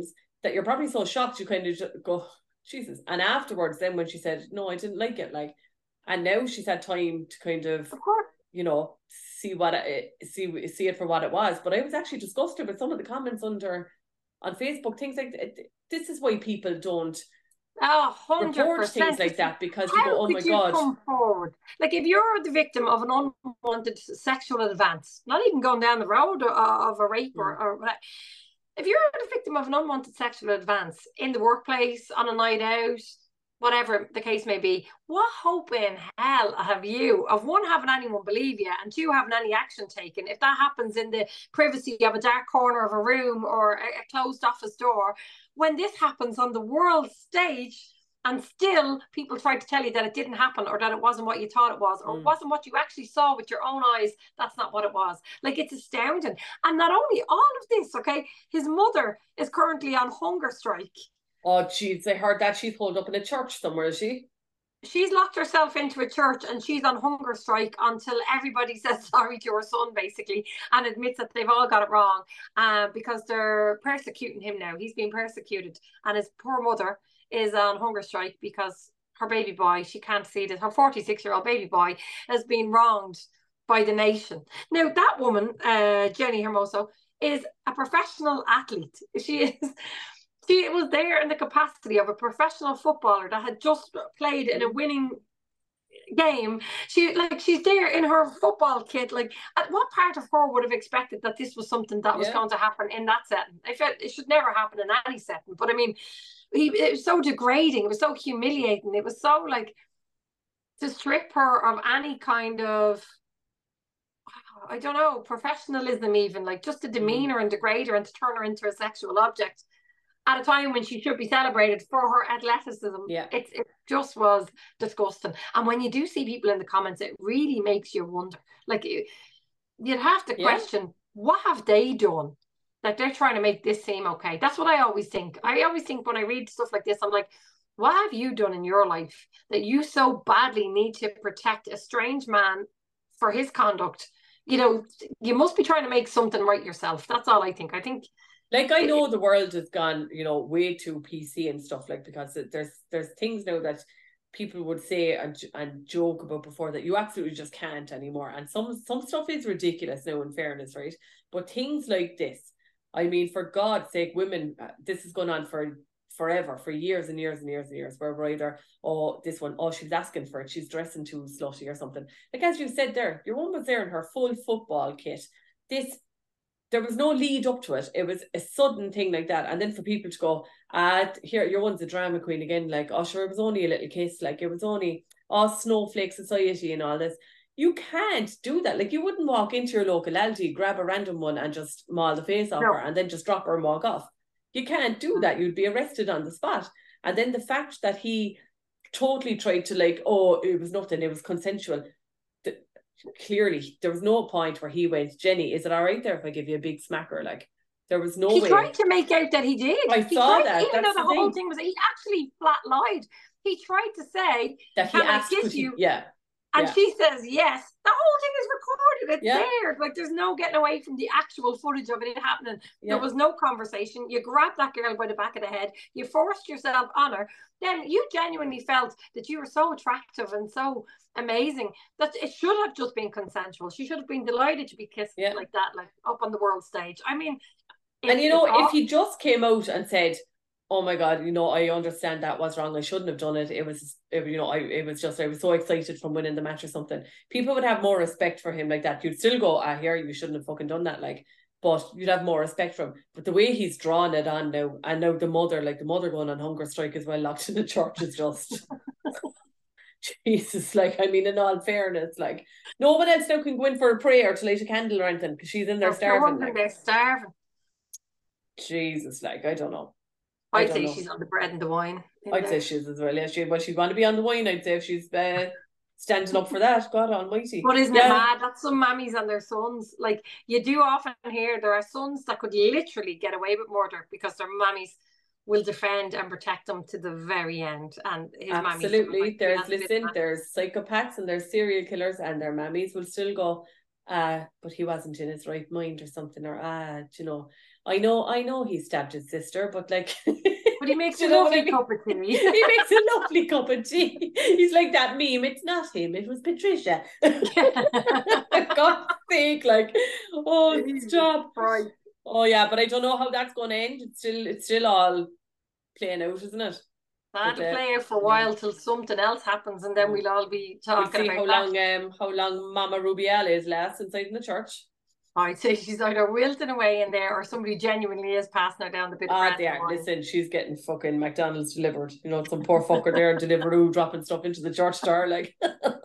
[SPEAKER 1] that you're probably so shocked you kind of just go, Jesus. And afterwards, then when she said, no, I didn't like it, like, and now she's had time to kind of,
[SPEAKER 2] of course,
[SPEAKER 1] you know, see what it, see see it for what it was. But I was actually disgusted with some of the comments under on Facebook, things like this is why people don't
[SPEAKER 2] oh, one hundred
[SPEAKER 1] report
[SPEAKER 2] percent.
[SPEAKER 1] things like that, because
[SPEAKER 2] How
[SPEAKER 1] you go, oh
[SPEAKER 2] could
[SPEAKER 1] my
[SPEAKER 2] you
[SPEAKER 1] God.
[SPEAKER 2] come forward? Like if you're the victim of an unwanted sexual advance, not even going down the road of a rape or, or whatever. If you're the victim of an unwanted sexual advance in the workplace, on a night out, whatever the case may be, what hope in hell have you of one, having anyone believe you, and two, having any action taken if that happens in the privacy of a dark corner of a room or a, a closed office door, when this happens on the world stage and still people try to tell you that it didn't happen, or that it wasn't what you thought it was, or mm. it wasn't what you actually saw with your own eyes. That's not what it was. Like, it's astounding. And not only all of this, okay, his mother is currently on hunger strike.
[SPEAKER 1] Oh, jeez, I heard that she's holed up in a church somewhere, is she?
[SPEAKER 2] She's locked herself into a church and she's on hunger strike until everybody says sorry to her son, basically, and admits that they've all got it wrong, uh, because they're persecuting him now. He's being persecuted, and his poor mother is on hunger strike because her baby boy, she can't see that her forty-six-year-old baby boy has been wronged by the nation. Now, that woman, uh, Jenni Hermoso, is a professional athlete. She is... She was there in the capacity of a professional footballer that had just played in a winning game. She like she's there in her football kit. Like, at what part of her would have expected that this was something that was yeah. going to happen in that setting? I felt it should never happen in any setting. But I mean, he, it was so degrading. It was so humiliating. It was so like to strip her of any kind of, I don't know, professionalism, even like just to demean her and degrade her and to turn her into a sexual object at a time when she should be celebrated for her athleticism.
[SPEAKER 1] Yeah.
[SPEAKER 2] It, it just was disgusting. And when you do see people in the comments, it really makes you wonder. Like, you, you'd have to question, yeah. what have they done that they're trying to make this seem okay? That's what I always think. I always think when I read stuff like this, I'm like, what have you done in your life that you so badly need to protect a strange man for his conduct? You know, you must be trying to make something right yourself. That's all I think. I think...
[SPEAKER 1] Like, I know the world has gone, you know, way too P C and stuff, like, because there's there's things now that people would say and, and joke about before that you absolutely just can't anymore. And some some stuff is ridiculous now, in fairness, right? But things like this, I mean, for God's sake, women, this has gone on for forever, for years and years and years and years, where we're either, oh, this one, oh, she's asking for it, she's dressing too slutty or something. Like, as you said there, your woman was there in her full football kit. This... There was no lead up to it. It was a sudden thing like that. And then for people to go, ah, here, your one's a drama queen again. Like, oh, sure, it was only a little kiss. Like, it was only, oh, snowflake society and all this. You can't do that. Like, you wouldn't walk into your local Aldi, grab a random one and just maul the face off no. her and then just drop her and walk off. You can't do that. You'd be arrested on the spot. And then the fact that he totally tried to, like, oh, it was nothing, it was consensual. Clearly there was no point where he went, Jenny, is it all right there if I give you a big smacker? Like, there was no
[SPEAKER 2] he
[SPEAKER 1] way.
[SPEAKER 2] He tried to make out that he did.
[SPEAKER 1] I
[SPEAKER 2] he
[SPEAKER 1] saw
[SPEAKER 2] tried,
[SPEAKER 1] that.
[SPEAKER 2] Even
[SPEAKER 1] That's
[SPEAKER 2] though the, the whole thing. thing was, he actually flat lied. He tried to say
[SPEAKER 1] that he
[SPEAKER 2] Can
[SPEAKER 1] asked
[SPEAKER 2] I kiss you?
[SPEAKER 1] He, yeah.
[SPEAKER 2] And
[SPEAKER 1] yeah.
[SPEAKER 2] she says yes. The whole thing is recorded. It's
[SPEAKER 1] yeah.
[SPEAKER 2] there. Like, there's no getting away from the actual footage of it happening.
[SPEAKER 1] Yeah.
[SPEAKER 2] There was no conversation. You grabbed that girl by the back of the head. You forced yourself on her. Then you genuinely felt that you were so attractive and so amazing that it should have just been consensual. She should have been delighted to be kissed yeah. like that, like up on the world stage. I mean,
[SPEAKER 1] and you know, if he just came out and said, oh my God, you know, I understand that was wrong, I shouldn't have done it. It was, it, you know, I it was just, I was so excited from winning the match or something. People would have more respect for him like that. You'd still go, ah, here, you shouldn't have fucking done that. Like, but you'd have more respect for him. But the way he's drawn it on now, and now the mother, like the mother going on hunger strike as well, locked in the church, is just... Jesus, like, I mean, in all fairness, like, no one else now can go in for a prayer to light a candle or anything because she's in there starving.
[SPEAKER 2] Like. They're starving.
[SPEAKER 1] Jesus, like, I don't know.
[SPEAKER 2] I'd say know. she's on the bread and the wine.
[SPEAKER 1] I'd say she's as well. Yeah, she, well, she'd want to be on the wine, I'd say, if she's uh, standing up for that. God almighty.
[SPEAKER 2] But isn't
[SPEAKER 1] yeah.
[SPEAKER 2] it mad? That's some mammies and their sons. Like, you do often hear there are sons that could literally get away with murder because their mammies will defend and protect them to the very end. And his
[SPEAKER 1] absolutely, there's listen, there's psychopaths and there's serial killers, and their mammies will still go, uh, but he wasn't in his right mind or something, or ah, you know. I know, I know he stabbed his sister, but like,
[SPEAKER 2] but he makes
[SPEAKER 1] Do
[SPEAKER 2] a
[SPEAKER 1] you know what
[SPEAKER 2] lovely
[SPEAKER 1] I mean?
[SPEAKER 2] cup of tea.
[SPEAKER 1] He makes a lovely cup of tea. He's like that meme. It's not him. It was Patricia. For God's sake, like, oh, stop.
[SPEAKER 2] Right.
[SPEAKER 1] Oh yeah, but I don't know how that's going to end. It's still, it's still all playing out, isn't it?
[SPEAKER 2] That'll
[SPEAKER 1] But, uh,
[SPEAKER 2] play out for a while till something else happens, and then
[SPEAKER 1] Mm.
[SPEAKER 2] we'll all be
[SPEAKER 1] we'll
[SPEAKER 2] talking
[SPEAKER 1] see
[SPEAKER 2] about
[SPEAKER 1] how
[SPEAKER 2] that.
[SPEAKER 1] long, um, how long Mama Rubiales lasts inside in the church.
[SPEAKER 2] I'd say she's either wilting away in there, or somebody genuinely is passing her down the bit of
[SPEAKER 1] Ah,
[SPEAKER 2] bread.
[SPEAKER 1] they
[SPEAKER 2] in the
[SPEAKER 1] are.
[SPEAKER 2] morning.
[SPEAKER 1] Listen, she's getting fucking McDonald's delivered. You know, some poor fucker there, Deliveroo, dropping stuff into the church door. Like,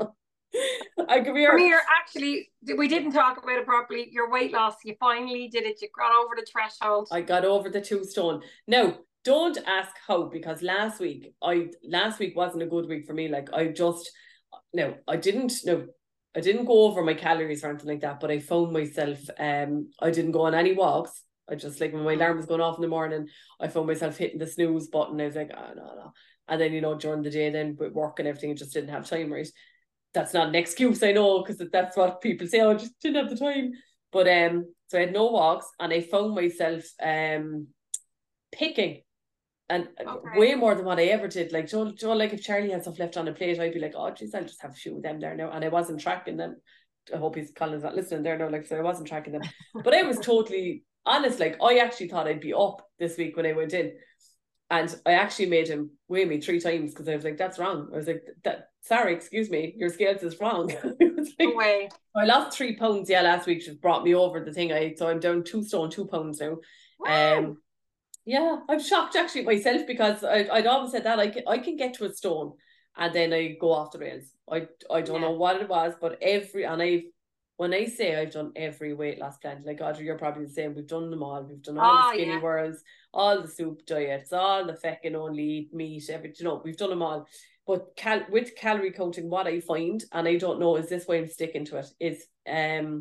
[SPEAKER 1] I come here.
[SPEAKER 2] Come here, actually, we didn't talk about it properly. Your weight loss, you finally did it. You got over the threshold.
[SPEAKER 1] I got over the two stone. Now, don't ask how, because last week, I last week wasn't a good week for me. Like, I just, no, I didn't, no, I didn't go over my calories or anything like that, but I found myself, um, I didn't go on any walks. I just, like, when my alarm was going off in the morning, I found myself hitting the snooze button. I was like, oh, no, no. And then, you know, during the day, then with work and everything, I just didn't have time, right? That's not an excuse, I know, because that's what people say. Oh, I just didn't have the time. But um, so I had no walks, and I found myself um picking, and
[SPEAKER 2] Okay.
[SPEAKER 1] way more than what I ever did. Like, Joe, Joe, like if Charlie had stuff left on a plate, I'd be like, oh, geez, I'll just have a few of them there now. And I wasn't tracking them. I hope he's Colin's not listening there now. Like, so I wasn't tracking them. But I was totally honest. Like, I actually thought I'd be up this week when I went in. And I actually made him weigh me three times, because I was like, that's wrong. I was like, that sorry, excuse me, your scales is wrong. Like,
[SPEAKER 2] no way.
[SPEAKER 1] I lost three pounds, yeah, last week. Just brought me over the thing I ate. So I'm down two stone, two pounds now.
[SPEAKER 2] Wow.
[SPEAKER 1] Um, yeah, I'm shocked actually myself, because I, I'd always said that I can, I can get to a stone and then I go off the rails. I, I don't
[SPEAKER 2] Yeah.
[SPEAKER 1] know what it was, but every, and I've, when I say I've done every weight loss plan, like Audrey, you're probably the same. We've done them all. We've done all
[SPEAKER 2] Ah,
[SPEAKER 1] the skinny
[SPEAKER 2] yeah.
[SPEAKER 1] worlds, all the soup diets, all the feckin' only eat meat, everything. You know, we've done them all. But cal with calorie counting, what I find, and I don't know, is this why I'm sticking to it, is um,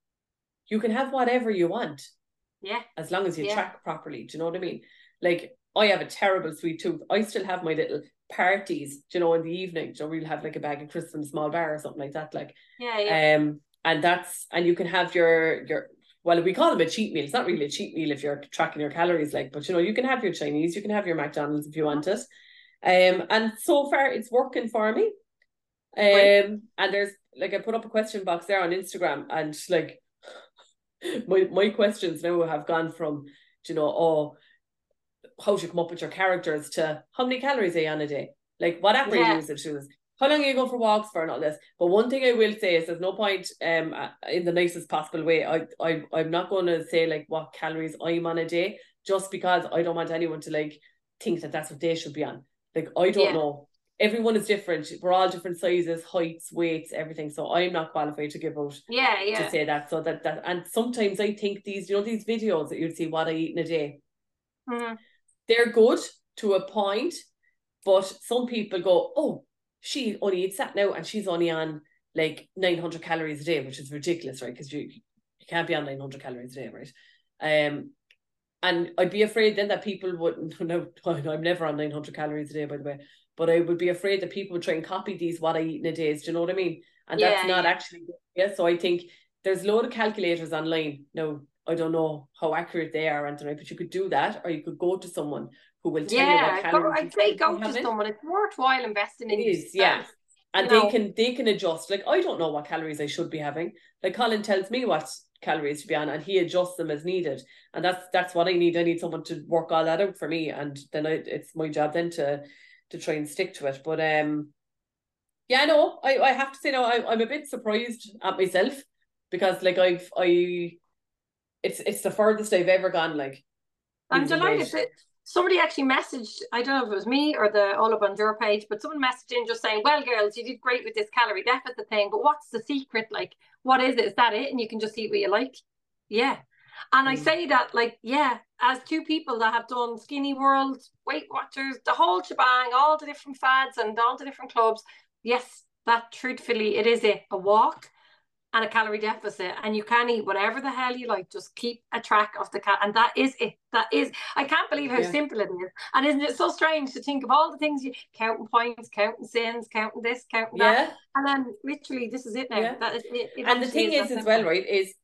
[SPEAKER 1] you can have whatever you want.
[SPEAKER 2] Yeah.
[SPEAKER 1] As long as you
[SPEAKER 2] Yeah.
[SPEAKER 1] track properly. Do you know what I mean? Like, I have a terrible sweet tooth. I still have my little parties, do you know, in the evening. So we'll have like a bag of crisps and a small bar or something like that. Like,
[SPEAKER 2] Yeah, yeah.
[SPEAKER 1] um, and that's, and you can have your, your, well, we call them a cheat meal. It's not really a cheat meal if you're tracking your calories, like, but you know, you can have your Chinese, you can have your McDonald's if you want it. Um, and so far it's working for me. Um,
[SPEAKER 2] Right.
[SPEAKER 1] and there's, like, I put up a question box there on Instagram, and like, my, my questions now have gone from, you know, oh, how do you come up with your characters, to how many calories are you on a day? Like, what app are you
[SPEAKER 2] Yeah.
[SPEAKER 1] using to do this? How long are you going for walks for, and all this? But one thing I will say is there's no point, um, in the nicest possible way, I, I, I'm not going to say like what calories I'm on a day, just because I don't want anyone to like think that that's what they should be on. Like, I don't
[SPEAKER 2] Yeah.
[SPEAKER 1] know. Everyone is different. We're all different sizes, heights, weights, everything. So I'm not qualified to give out,
[SPEAKER 2] Yeah, yeah.
[SPEAKER 1] to say that. So that, that, and sometimes I think these, you know, these videos that you'd see what I eat in a day,
[SPEAKER 2] Mhm.
[SPEAKER 1] they're good to a point, but some people go, oh, she only eats that now, and she's only on like nine hundred calories a day, which is ridiculous, right? Because you, you can't be on nine hundred calories a day, right? Um, and I'd be afraid then that people wouldn't, no, I'm never on nine hundred calories a day, by the way, but I would be afraid that people would try and copy these, what I eat in a day. Do you know what I mean? And
[SPEAKER 2] Yeah,
[SPEAKER 1] that's not
[SPEAKER 2] yeah.
[SPEAKER 1] actually, yeah. So I think there's a load of calculators online. Now, I don't know how accurate they are, Anthony, but you could do that, or you could go to someone who will tell you what
[SPEAKER 2] Yeah, go,
[SPEAKER 1] calories
[SPEAKER 2] I'd say
[SPEAKER 1] you
[SPEAKER 2] go
[SPEAKER 1] should
[SPEAKER 2] to
[SPEAKER 1] have in.
[SPEAKER 2] someone. It's worthwhile investing
[SPEAKER 1] It
[SPEAKER 2] in
[SPEAKER 1] is, yeah.
[SPEAKER 2] yourself.
[SPEAKER 1] And
[SPEAKER 2] You
[SPEAKER 1] they
[SPEAKER 2] know.
[SPEAKER 1] can they can adjust. Like, I don't know what calories I should be having. Like, Colin tells me what calories to be on, and he adjusts them as needed. And that's that's what I need. I need someone to work all that out for me, and then I, it's my job then to to try and stick to it. But um, yeah, no, I I have to say now, I I'm a bit surprised at myself, because like I've I it's it's the furthest I've ever gone. Like,
[SPEAKER 2] I'm
[SPEAKER 1] losing
[SPEAKER 2] delighted
[SPEAKER 1] weight.
[SPEAKER 2] that somebody actually messaged, I don't know if it was me or the All Up on Your page, but someone messaged in just saying, well, girls, you did great with this calorie deficit thing, but what's the secret? Like, what is it? Is that it? And you can just eat what you like? Yeah. And I
[SPEAKER 1] Mm.
[SPEAKER 2] say that, like, yeah, as two people that have done Skinny World, Weight Watchers, the whole shebang, all the different fads and all the different clubs, yes, that truthfully, it is it, a walk and a calorie deficit, and you can eat whatever the hell you like. Just keep a track of the cal, and that is it. That is, I can't believe how
[SPEAKER 1] Yeah.
[SPEAKER 2] simple it is. And isn't it so strange to think of all the things you counting points, counting sins, counting this, counting that,
[SPEAKER 1] Yeah.
[SPEAKER 2] and then literally this is it now.
[SPEAKER 1] Yeah.
[SPEAKER 2] That is it. It
[SPEAKER 1] And the
[SPEAKER 2] actually
[SPEAKER 1] thing
[SPEAKER 2] is
[SPEAKER 1] is
[SPEAKER 2] that
[SPEAKER 1] as well,
[SPEAKER 2] simple.
[SPEAKER 1] right, is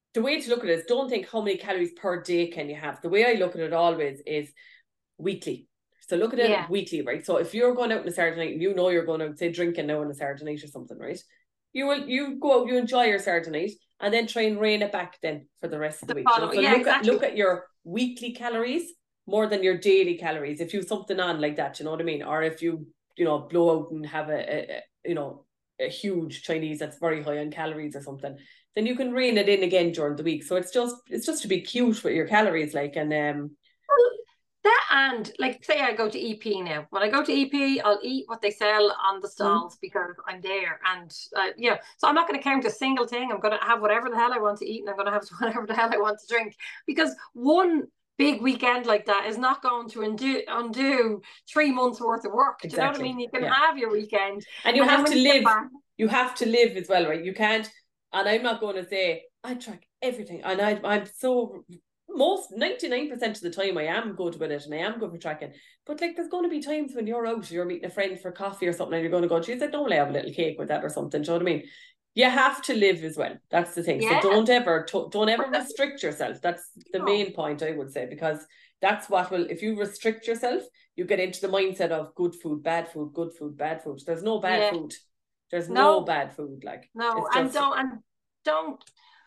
[SPEAKER 1] the way to look at it is don't think how many calories per day can you have. The way I look at it always is weekly. So look at it
[SPEAKER 2] Yeah.
[SPEAKER 1] weekly, right? So if you're going out on a Saturday night and you know you're going out, say, drinking now on a Saturday night or something, right? You will you go out, you enjoy your Saturday night, and then try and rein it back then for the rest of the,
[SPEAKER 2] The
[SPEAKER 1] week.
[SPEAKER 2] follow-
[SPEAKER 1] So
[SPEAKER 2] yeah,
[SPEAKER 1] look
[SPEAKER 2] exactly.
[SPEAKER 1] at look at your weekly calories more than your daily calories. If you have something on like that, you know what I mean? Or if you, you know, blow out and have a, a, a you know, a huge Chinese that's very high on calories or something, then you can rein it in again during the week. So it's just it's just to be cute with your calories, like, and um
[SPEAKER 2] that, and like say I go to E P now. When I go to E P, I'll eat what they sell on the stalls mm. because I'm there, and uh, you know, so I'm not going to count a single thing. I'm going to have whatever the hell I want to eat, and I'm going to have whatever the hell I want to drink, because one big weekend like that is not going to undo undo three months worth of work. Exactly. Do you know what I mean? You can yeah. have your weekend,
[SPEAKER 1] and you and have to live. You have to live as well, right? You can't. And I'm not going to say I track everything, and I I'm so. Most ninety-nine percent of the time I am good with it and I am good for tracking, but like there's going to be times when you're out, you're meeting a friend for coffee or something, and you're going to go, geez, I don't have a little cake with that or something. Do you know what I mean? You have to live as well. That's the thing. Yeah. So don't ever don't ever restrict yourself. That's the main point, I would say, because that's what will, if you restrict yourself, you get into the mindset of good food, bad food, good food, bad food. There's no bad yeah. food. There's no. no bad food. Like
[SPEAKER 2] no, it's just, and don't and don't.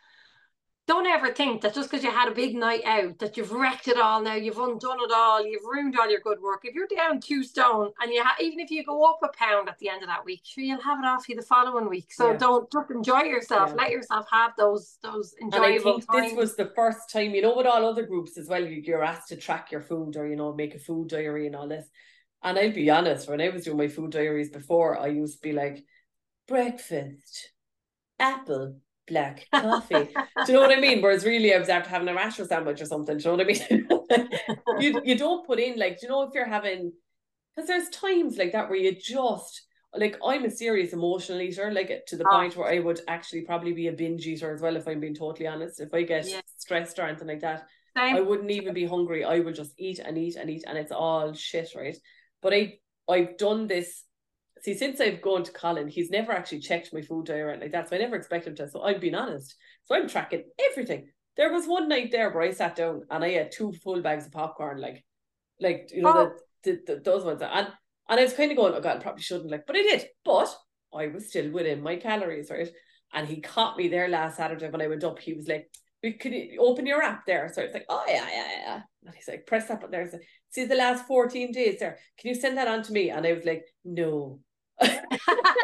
[SPEAKER 2] Don't ever think that just because you had a big night out that you've wrecked it all now, you've undone it all, you've ruined all your good work. If you're down two stone and you ha- even if you go up a pound at the end of that week, sure, you'll have it off you the following week. So yeah. don't just enjoy yourself. Yeah. Let yourself have those those enjoyable
[SPEAKER 1] And I think
[SPEAKER 2] times.
[SPEAKER 1] This was the first time, you know, with all other groups as well, you're asked to track your food or, you know, make a food diary and all this. And I'll be honest, when I was doing my food diaries before, I used to be like, breakfast, apple, black coffee. Do you know what I mean? Whereas really I was after having a rasher sandwich or something. Do you know what I mean? you you don't put in like, do you know, if you're having, because there's times like that where you just like, I'm a serious emotional eater, like to the oh. point where I would actually probably be a binge eater as well, if I'm being totally honest. If I get yeah. stressed or anything like that, Same. I wouldn't even be hungry. I would just eat and eat and eat and it's all shit, right? But I I've done this. See, since I've gone to Colin, he's never actually checked my food diary like that. So I never expect him to. So I'm being honest. So I'm tracking everything. There was one night there where I sat down and I had two full bags of popcorn, like, like you know, oh. the, the, the those ones. And and I was kind of going, oh God, I probably shouldn't, like, but I did. But I was still within my calories, right? And he caught me there last Saturday when I went up. He was like, could you open your app there? So I was like, oh yeah, yeah, yeah. And he's like, press that button there. Like, see the last fourteen days there. Can you send that on to me? And I was like, no. And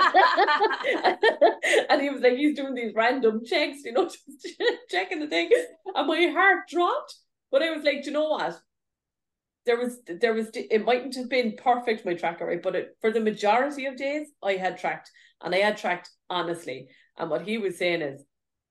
[SPEAKER 1] he was like, he's doing these random checks, you know, just checking the thing, and my heart dropped. But I was like, do you know what? There was, there was, it mightn't have been perfect, my tracker, right? But it, for the majority of days, I had tracked, and I had tracked honestly. And what he was saying is,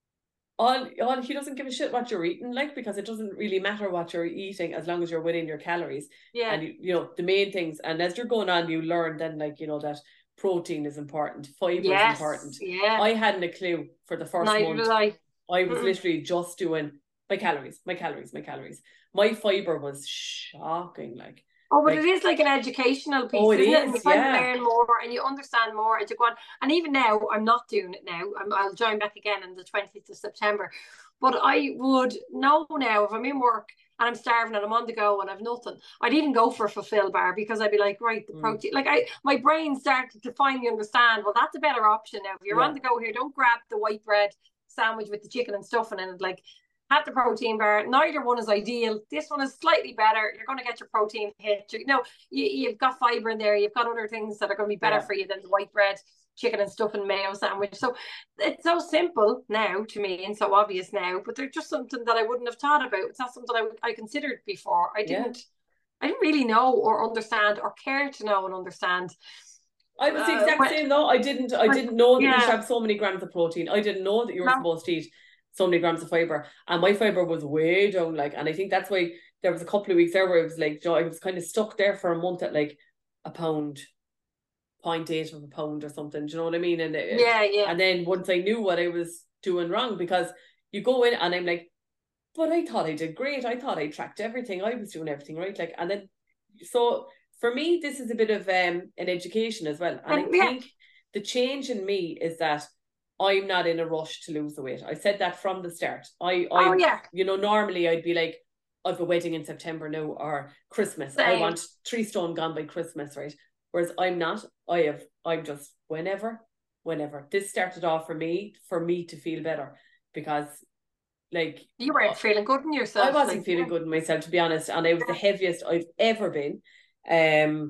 [SPEAKER 1] all, all he doesn't give a shit what you're eating, like, because it doesn't really matter what you're eating as long as you're within your calories.
[SPEAKER 2] Yeah.
[SPEAKER 1] And you, you know, the main things, and as you're going on, you learn then, like, you know, that protein is important, fiber yes, is important.
[SPEAKER 2] Yeah.
[SPEAKER 1] I hadn't a clue for the first
[SPEAKER 2] Neither
[SPEAKER 1] month.
[SPEAKER 2] Did I.
[SPEAKER 1] I was Mm-mm. literally just doing my calories, my calories, my calories. My fiber was shocking, like.
[SPEAKER 2] Oh, but
[SPEAKER 1] like,
[SPEAKER 2] it is like an educational piece,
[SPEAKER 1] oh, it
[SPEAKER 2] isn't
[SPEAKER 1] is,
[SPEAKER 2] it? And you kind
[SPEAKER 1] yeah.
[SPEAKER 2] of learn more and you understand more as you go on. And even now, I'm not doing it now. I'm, I'll join back again on the twentieth of September. But I would know now if I'm in work and I'm starving and I'm on the go and I've nothing, I'd even go for a Fulfill bar, because I'd be like, right, the protein, mm. like I, my brain started to finally understand, well, that's a better option now. If you're yeah. on the go here, don't grab the white bread sandwich with the chicken and stuffing in it. Like, have the protein bar. Neither one is ideal. This one is slightly better. You're going to get your protein hit. You know, you, you've got fiber in there. You've got other things that are going to be better yeah. for you than the white bread, chicken and stuffing mayo sandwich. So it's so simple now to me and so obvious now, but they're just something that I wouldn't have thought about. It's not something I, I considered before. I didn't, yeah. I didn't really know or understand or care to know and understand.
[SPEAKER 1] I was the exact uh, same though. I didn't, I didn't know that yeah. you should have so many grams of protein. I didn't know that you were no. supposed to eat so many grams of fiber, and my fiber was way down, like, and I think that's why there was a couple of weeks there where it was like, you know, I was kind of stuck there for a month at like a pound, zero point eight of a pound or something. Do you know what I mean? And it,
[SPEAKER 2] yeah, yeah.
[SPEAKER 1] And then once I knew what I was doing wrong, because you go in and I'm like, but I thought I did great. I thought I tracked everything. I was doing everything right. Like, and then so for me, this is a bit of um an education as well, and, and I yeah. think the change in me is that I'm not in a rush to lose the weight. I said that from the start. I, I,
[SPEAKER 2] oh yeah,
[SPEAKER 1] you know, normally I'd be like, I've a wedding in September now, or Christmas.
[SPEAKER 2] Same.
[SPEAKER 1] I want three stone gone by Christmas, right? Whereas I'm not. I have. I'm just whenever, whenever. This started off for me, for me to feel better, because, like,
[SPEAKER 2] you weren't uh, feeling good in yourself.
[SPEAKER 1] I wasn't
[SPEAKER 2] like,
[SPEAKER 1] feeling
[SPEAKER 2] yeah.
[SPEAKER 1] good in myself, to be honest, and I was the heaviest I've ever been. Um.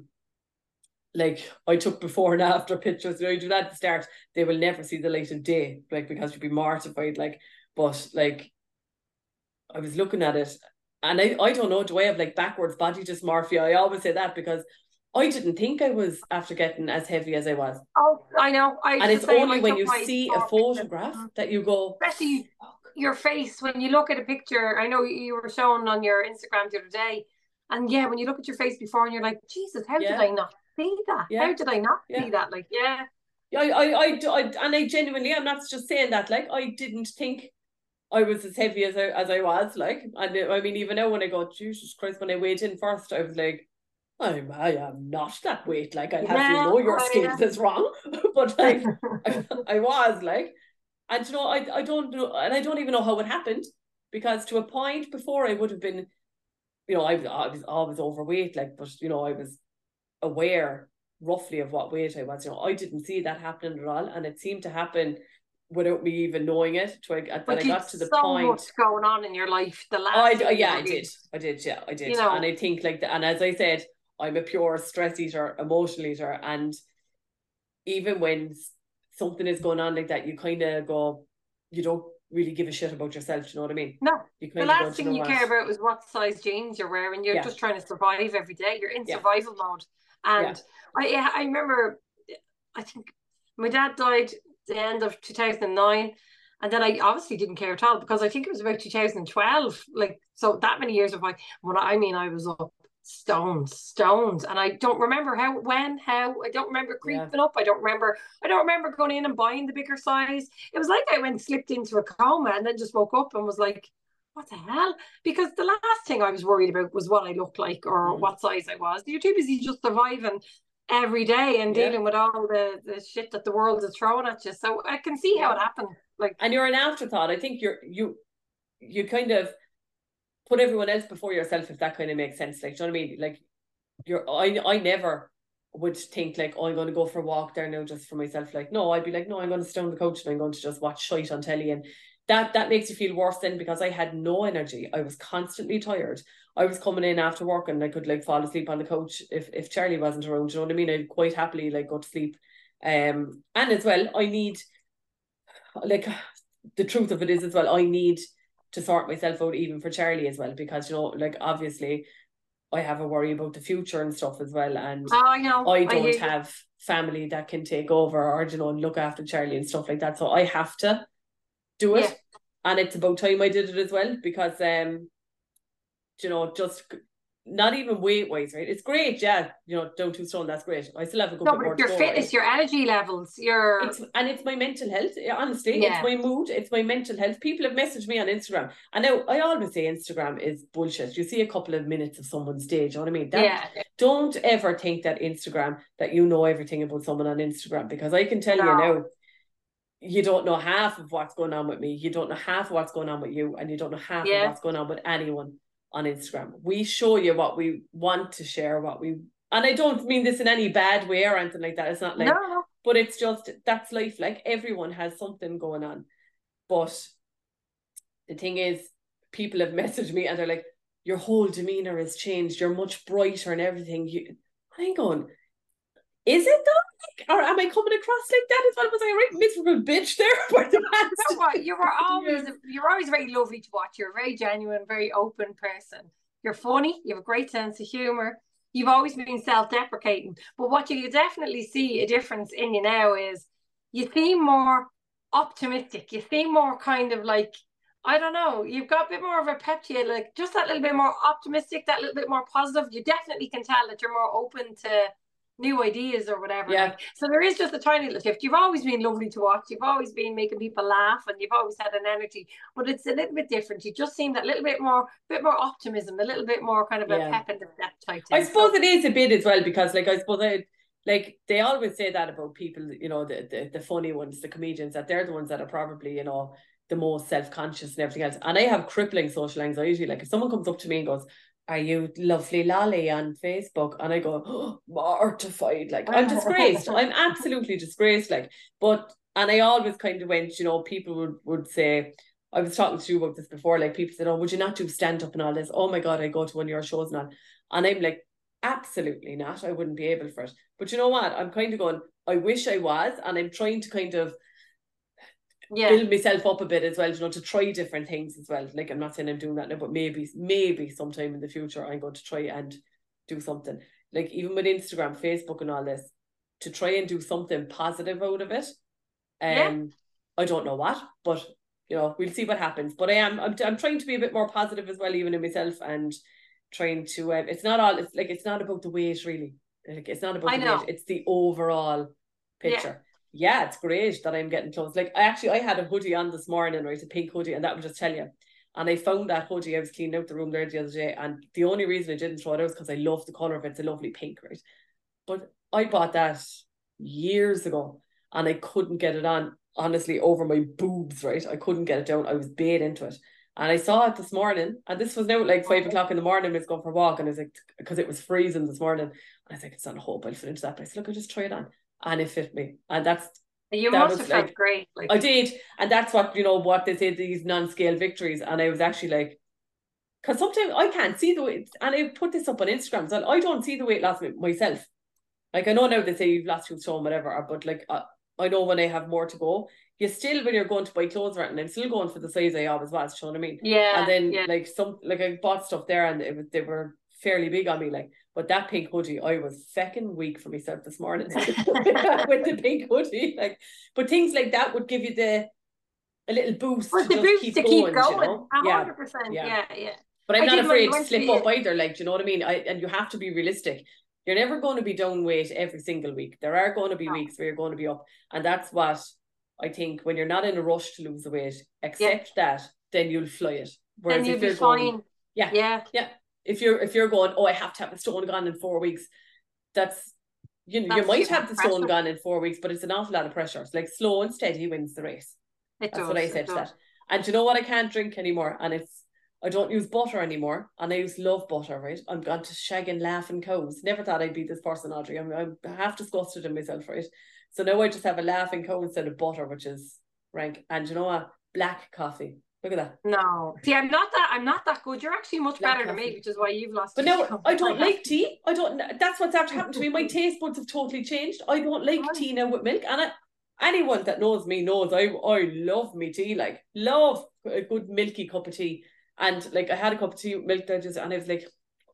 [SPEAKER 1] Like, I took before and after pictures. You know, you do that at the start, they will never see the light of day, like, because you'd be mortified. Like, but like, I was looking at it, and I, I don't know, do I have like backwards body dysmorphia? I always say that because I didn't think I was after getting as heavy as I was.
[SPEAKER 2] Oh, I know. I
[SPEAKER 1] and it's only when you see a photograph picture. that you go,
[SPEAKER 2] especially your face, when you look at a picture. I know you were showing on your Instagram the other day, and yeah, when you look at your face before and you're like, Jesus, how yeah. did I not see that? Yeah. How did I not yeah. see that? Like, yeah.
[SPEAKER 1] I, I, I, I, and I genuinely, I'm not just saying that, like, I didn't think I was as heavy as I, as I was, like, and I mean, even now when I go, Jesus Christ, when I weighed in first, I was like, I'm, I am not that weight, like, I'll have yeah, you know your scales is wrong, but like, I, I was, like, and you know, I, I don't know, and I don't even know how it happened, because to a point before I would have been, you know, I was, I was always overweight, like, but, you know, I was aware roughly of what weight I was. You know, I didn't see that happening at all, and it seemed to happen without me even knowing it. To that I got to the
[SPEAKER 2] so
[SPEAKER 1] point.
[SPEAKER 2] Much going on in your life. The last.
[SPEAKER 1] I, yeah, I did. I did. Yeah, I did. You know, and I think like the, and as I said, I'm a pure stress eater, emotional eater, and even when something is going on like that, you kind of go, you don't really give a shit about yourself. Do you know what I mean?
[SPEAKER 2] No.
[SPEAKER 1] You
[SPEAKER 2] the last thing you what? care about is what size jeans you're wearing. You're yeah. just trying to survive every day. You're in yeah. survival mode. And yeah. I I remember, I think my dad died the end of two thousand nine, and then I obviously didn't care at all, because I think it was about two thousand twelve. Like, so that many years of like, when I mean I was up stones, stones, and I don't remember how, when, how. I don't remember creeping yeah. up. I don't remember. I don't remember going in and buying the bigger size. It was like I went slipped into a coma and then just woke up and was like, what the hell? Because the last thing I was worried about was what I looked like or mm. what size I was. You're too busy just surviving every day and yeah. dealing with all the, the shit that the world is throwing at you. So I can see yeah. how it happened. Like,
[SPEAKER 1] and you're an afterthought. I think you're you you kind of put everyone else before yourself, if that kind of makes sense. Like, do you know what I mean? Like, you're I I never would think like, oh, I'm going to go for a walk there now just for myself. Like, no, I'd be like, no, I'm going to sit on the couch and I'm going to just watch shite on telly, and that that makes you feel worse then, because I had no energy. I was constantly tired. I was coming in after work and I could like fall asleep on the couch if if Charlie wasn't around. You know what I mean? I'd quite happily like go to sleep. Um, and as well, I need, like, the truth of it is as well, I need to sort myself out even for Charlie as well, because, you know, like, obviously I have a worry about the future and stuff as well, and
[SPEAKER 2] oh, I know.
[SPEAKER 1] I don't I have family that can take over or, you know, look after Charlie and stuff like that, so I have to do it. Yeah. And it's about time I did it as well, because um you know, just not even weight wise, right? It's great, yeah, you know, down two stone, that's great. I still have a good
[SPEAKER 2] no,
[SPEAKER 1] bit more
[SPEAKER 2] your
[SPEAKER 1] to go,
[SPEAKER 2] fitness,
[SPEAKER 1] right?
[SPEAKER 2] Your energy levels, your
[SPEAKER 1] it's and it's my mental health, honestly. Yeah. It's my mood, it's my mental health. People have messaged me on Instagram, and now I always say Instagram is bullshit. You see a couple of minutes of someone's day, do you know what I mean? That, yeah. Don't ever think that Instagram, that you know everything about someone on Instagram, because I can tell no. you now, you don't know half of what's going on with me, you don't know half of what's going on with you, and you don't know half yeah. of what's going on with anyone on Instagram. We show you what we want to share, what we, and I don't mean this in any bad way or anything like that. It's not like, no, no. But it's just, that's life. Like, everyone has something going on. But the thing is, people have messaged me and they're like, your whole demeanor has changed. You're much brighter and everything. You, I'm going, is it though? Like, or am I coming across like that as well? Was I a right miserable bitch there for the past?
[SPEAKER 2] You know what? You were always you're always very lovely to watch. You're a very genuine, very open person. You're funny. You have a great sense of humor. You've always been self-deprecating. But what you definitely see a difference in you now is you seem more optimistic. You seem more kind of like, I don't know, you've got a bit more of a pep to you, like just that little bit more optimistic, that little bit more positive. You definitely can tell that you're more open to new ideas or whatever. Yeah. Like, so there is just a tiny little shift. You've always been lovely to watch. You've always been making people laugh, and you've always had an energy, but it's a little bit different. You just seem that little bit more, bit more optimism, a little bit more kind of yeah. a pep in the step type thing.
[SPEAKER 1] I suppose so, it is a bit as well, because like, I suppose I, like they always say that about people, you know, the, the the funny ones, the comedians, that they're the ones that are probably, you know, the most self-conscious and everything else. And I have crippling social anxiety. Like if someone comes up to me and goes, are you lovely lolly on Facebook? And I go, oh, mortified. Like I'm disgraced. I'm absolutely disgraced. Like, but, and I always kind of went, you know, people would, would say, I was talking to you about this before, like people said, oh, would you not do stand-up and all this? Oh my God, I go to one of your shows and all. And I'm like, absolutely not. I wouldn't be able for it. But you know what? I'm kind of going, I wish I was. And I'm trying to kind of yeah. build myself up a bit as well, you know, to try different things as well. Like I'm not saying I'm doing that now, but maybe, maybe sometime in the future I'm going to try and do something. Like even with Instagram, Facebook and all this, to try and do something positive out of it. Um, yeah. I don't know what, but you know, we'll see what happens. But I am, I'm, I'm trying to be a bit more positive as well, even in myself, and trying to. Uh, it's not all. It's like it's not about the weight, really. Like it's not about I the know. weight. It's the overall picture. Yeah. yeah, it's great that I'm getting close. Like I actually, I had a hoodie on this morning, right, a pink hoodie, and that would just tell you. And I found that hoodie. I was cleaning out the room there the other day, and the only reason I didn't throw it out was because I love the color of it. It's a lovely pink, right? But I bought that years ago, and I couldn't get it on. Honestly, over my boobs, right? I couldn't get it down. I was bayed into it. And I saw it this morning, and this was now like five o'clock in the morning. I was going for a walk, and I was like, because it was freezing this morning. And I was like, it's not a hope I'll fit into that. But I said, look, I'll just try it on. And it fit me. And that's
[SPEAKER 2] You
[SPEAKER 1] that
[SPEAKER 2] must have felt like, great.
[SPEAKER 1] Like, I did. And that's what, you know, what they say, these non-scale victories. And I was actually like, because sometimes I can't see the weight. And I put this up on Instagram. So I don't see the weight loss myself. Like, I know now they say you've lost two stone, whatever. But like, uh, I know when I have more to go. You still, when you're going to buy clothes, right, and I'm still going for the size I always was, you know what I mean?
[SPEAKER 2] Yeah.
[SPEAKER 1] And then
[SPEAKER 2] yeah.
[SPEAKER 1] like some, like I bought stuff there, and it was, they were fairly big on me, like. But that pink hoodie, I was fecking weak for myself this morning with the pink hoodie, like. But things like that would give you the a little boost
[SPEAKER 2] but
[SPEAKER 1] to
[SPEAKER 2] the
[SPEAKER 1] just
[SPEAKER 2] boost
[SPEAKER 1] keep
[SPEAKER 2] to
[SPEAKER 1] going,
[SPEAKER 2] keep going.
[SPEAKER 1] You know?
[SPEAKER 2] A hundred percent. Yeah, yeah.
[SPEAKER 1] But I'm
[SPEAKER 2] I
[SPEAKER 1] not afraid to slip up
[SPEAKER 2] to
[SPEAKER 1] either, like. Do you know what I mean? I and you have to be realistic. You're never going to be down weight every single week. There are going to be no. weeks where you're going to be up, and that's what. I think when you're not in a rush to lose the weight, accept yeah. that, then you'll fly it. Whereas
[SPEAKER 2] then you'll
[SPEAKER 1] if you're
[SPEAKER 2] be
[SPEAKER 1] going,
[SPEAKER 2] fine.
[SPEAKER 1] Yeah.
[SPEAKER 2] Yeah.
[SPEAKER 1] Yeah. If you're if you're going, oh, I have to have the stone gone in four weeks, that's you know,
[SPEAKER 2] that's
[SPEAKER 1] you might have the
[SPEAKER 2] pressure.
[SPEAKER 1] stone gone in four weeks, but it's an awful lot of pressure. It's like slow and steady wins the race.
[SPEAKER 2] It
[SPEAKER 1] that's
[SPEAKER 2] does,
[SPEAKER 1] what I said to that. And you know what? I can't drink anymore. And it's I don't use butter anymore. And I used to love butter, right? I'm gone to shagging laughing cows. Never thought I'd be this person, Audrey. I'm I'm half disgusted in myself, right? So now I just have a laughing cow instead of butter, which is rank. And you know what? Black coffee. Look at that.
[SPEAKER 2] No. See, I'm not that I'm not that good. You're actually much
[SPEAKER 1] Black
[SPEAKER 2] better
[SPEAKER 1] coffee.
[SPEAKER 2] than me, which is why you've lost.
[SPEAKER 1] But now I don't like tea. I don't that's what's after happened to me. My taste buds have totally changed. I don't like oh. tea now with milk. And I, anyone that knows me knows I I love me tea. Like love a good milky cup of tea. And like I had a cup of tea with milk there just and I was like,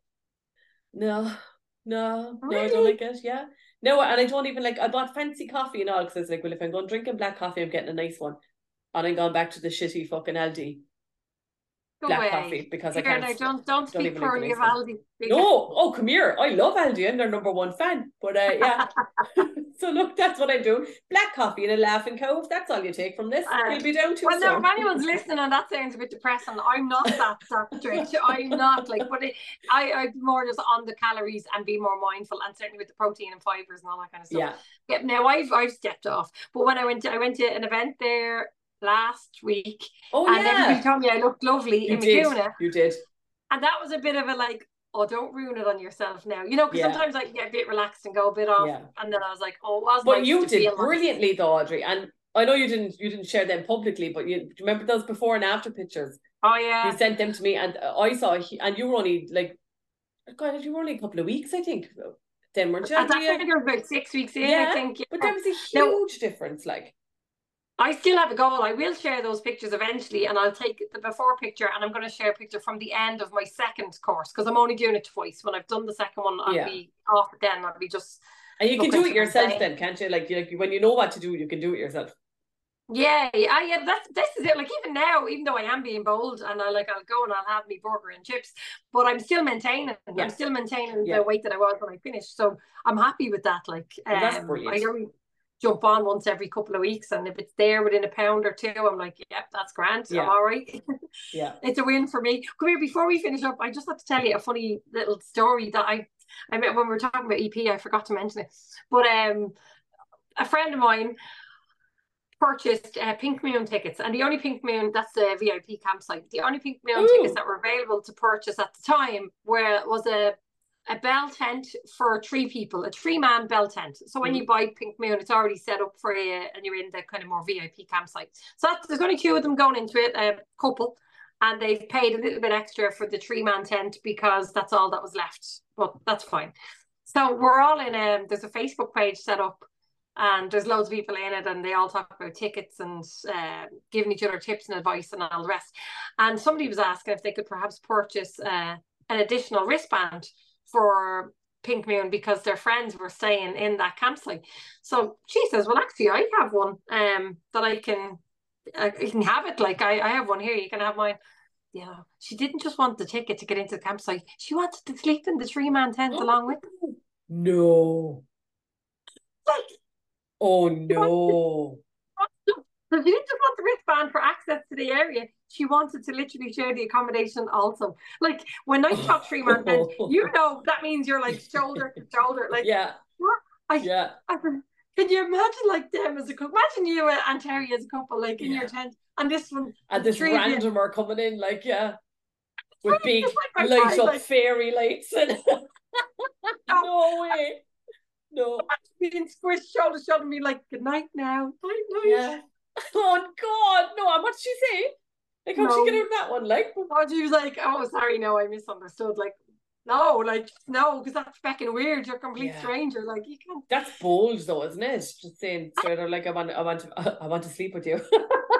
[SPEAKER 1] no, no,
[SPEAKER 2] really?
[SPEAKER 1] no, I don't like it. Yeah. No, and I don't even like I bought fancy coffee and all because I was like, well, if I'm going drinking black coffee, I'm getting a nice one. And I'm going back to the shitty fucking Aldi
[SPEAKER 2] Go
[SPEAKER 1] black
[SPEAKER 2] away.
[SPEAKER 1] coffee because
[SPEAKER 2] here,
[SPEAKER 1] I can't.
[SPEAKER 2] No, don't don't speak poorly of Aldi.
[SPEAKER 1] No, oh come here. I love Aldi. I'm their number one fan. But uh, yeah. So look, that's what I'm doing. Black coffee and a laughing cow. If that's all you take from this, uh, you'll be down to.
[SPEAKER 2] Well, no, if anyone's listening and that sounds a bit depressing, I'm not that that strict. I'm not like, but it, I I'm more just on the calories and be more mindful, and certainly with the protein and fibers and all that kind of stuff.
[SPEAKER 1] Yeah.
[SPEAKER 2] yeah now I've I've stepped off, but when I went to I went to an event there last week,
[SPEAKER 1] oh
[SPEAKER 2] and
[SPEAKER 1] yeah,
[SPEAKER 2] everybody told me I looked lovely
[SPEAKER 1] you
[SPEAKER 2] in
[SPEAKER 1] did.
[SPEAKER 2] Maguna.
[SPEAKER 1] You did,
[SPEAKER 2] and that was a bit of a like. Oh, don't ruin it on yourself now. You know, because
[SPEAKER 1] yeah.
[SPEAKER 2] sometimes I get a bit relaxed and go a bit off,
[SPEAKER 1] yeah.
[SPEAKER 2] and then I was like, "Oh, it was."
[SPEAKER 1] But
[SPEAKER 2] nice
[SPEAKER 1] you
[SPEAKER 2] to
[SPEAKER 1] did
[SPEAKER 2] feel
[SPEAKER 1] brilliantly,
[SPEAKER 2] nice.
[SPEAKER 1] though, Audrey. And I know you didn't you didn't share them publicly, but you do you remember those before and after pictures?
[SPEAKER 2] Oh yeah,
[SPEAKER 1] you sent them to me, and I saw, and you were only like, God, you were only a couple of weeks, I think. Then weren't you?
[SPEAKER 2] At that point, you were about six weeks in,
[SPEAKER 1] yeah,
[SPEAKER 2] I think. Yeah.
[SPEAKER 1] But there was a huge now, difference, like.
[SPEAKER 2] I still have a goal. I will share those pictures eventually, and I'll take the before picture, and I'm going to share a picture from the end of my second course because I'm only doing it twice. When I've done the second one, I'll yeah. be off then. I'll be just.
[SPEAKER 1] And you can do it yourself then, can't you? Like, you like when you know what to do, you can do it yourself.
[SPEAKER 2] Yeah, yeah, yeah. That's this is it. Like even now, even though I am being bold, and I like I'll go and I'll have me burger and chips, but I'm still maintaining. Yeah. I'm still maintaining yeah. the weight that I was when I finished. So I'm happy with that. Like,
[SPEAKER 1] well, that's
[SPEAKER 2] um,
[SPEAKER 1] brilliant.
[SPEAKER 2] I only jump on once every couple of weeks, and if it's there within a pound or two, I'm like, yep, yeah, that's grand.
[SPEAKER 1] Yeah.
[SPEAKER 2] I'm all right.
[SPEAKER 1] Yeah,
[SPEAKER 2] it's a win for me. Come here. Before we finish up, I just have to tell you a funny little story that I I mean, when we were talking about E P, I forgot to mention it. But um, a friend of mine purchased uh, Pink Moon tickets, and the only Pink Moon, that's the V I P campsite, the only Pink Moon
[SPEAKER 1] Ooh.
[SPEAKER 2] tickets that were available to purchase at the time were was a a bell tent for three people, a three-man bell tent. So when mm. you buy Pink Moon, it's already set up for you, and you're in the kind of more V I P campsite. So that's, there's only two of them going into it, a couple, and they've paid a little bit extra for the three-man tent because that's all that was left, but that's fine. So we're all in a, there's a Facebook page set up, and there's loads of people in it, and they all talk about tickets and uh, giving each other tips and advice and all the rest. And somebody was asking if they could perhaps purchase uh, an additional wristband for Pink Moon because their friends were staying in that campsite. So she says, well, actually, I have one um, that I can, uh, you can have it. Like, I, I have one here, you can have mine. Yeah, she didn't just want the ticket to get into the campsite. She wanted to sleep in the three-man tent along with them.
[SPEAKER 1] No.
[SPEAKER 2] Like,
[SPEAKER 1] oh, no.
[SPEAKER 2] So she didn't just want the wristband for access to the area. She wanted to literally share the accommodation also. Like, when I talk three-man tent, you know that means you're like shoulder to shoulder. Like,
[SPEAKER 1] yeah.
[SPEAKER 2] I,
[SPEAKER 1] yeah.
[SPEAKER 2] I, can you imagine like them as a couple? Imagine you and Terry as a couple, like in yeah. your tent, and this one,
[SPEAKER 1] and this randomer coming in, like yeah, with big like light mind, up like, fairy lights and no way, no,
[SPEAKER 2] being squished shoulder to shoulder, me like good night now, night night.
[SPEAKER 1] Yeah. Oh God, no! And what did she say? Like, how'd no. she get out of that one? Like,
[SPEAKER 2] oh, she was like, "Oh, sorry, no, I misunderstood." Like, no, like no, because that's fucking weird. You're a complete yeah. stranger. Like, you can't.
[SPEAKER 1] That's bold, though, isn't it? Just saying straight out, like, I want, I want, to, I want to sleep with you.
[SPEAKER 2] She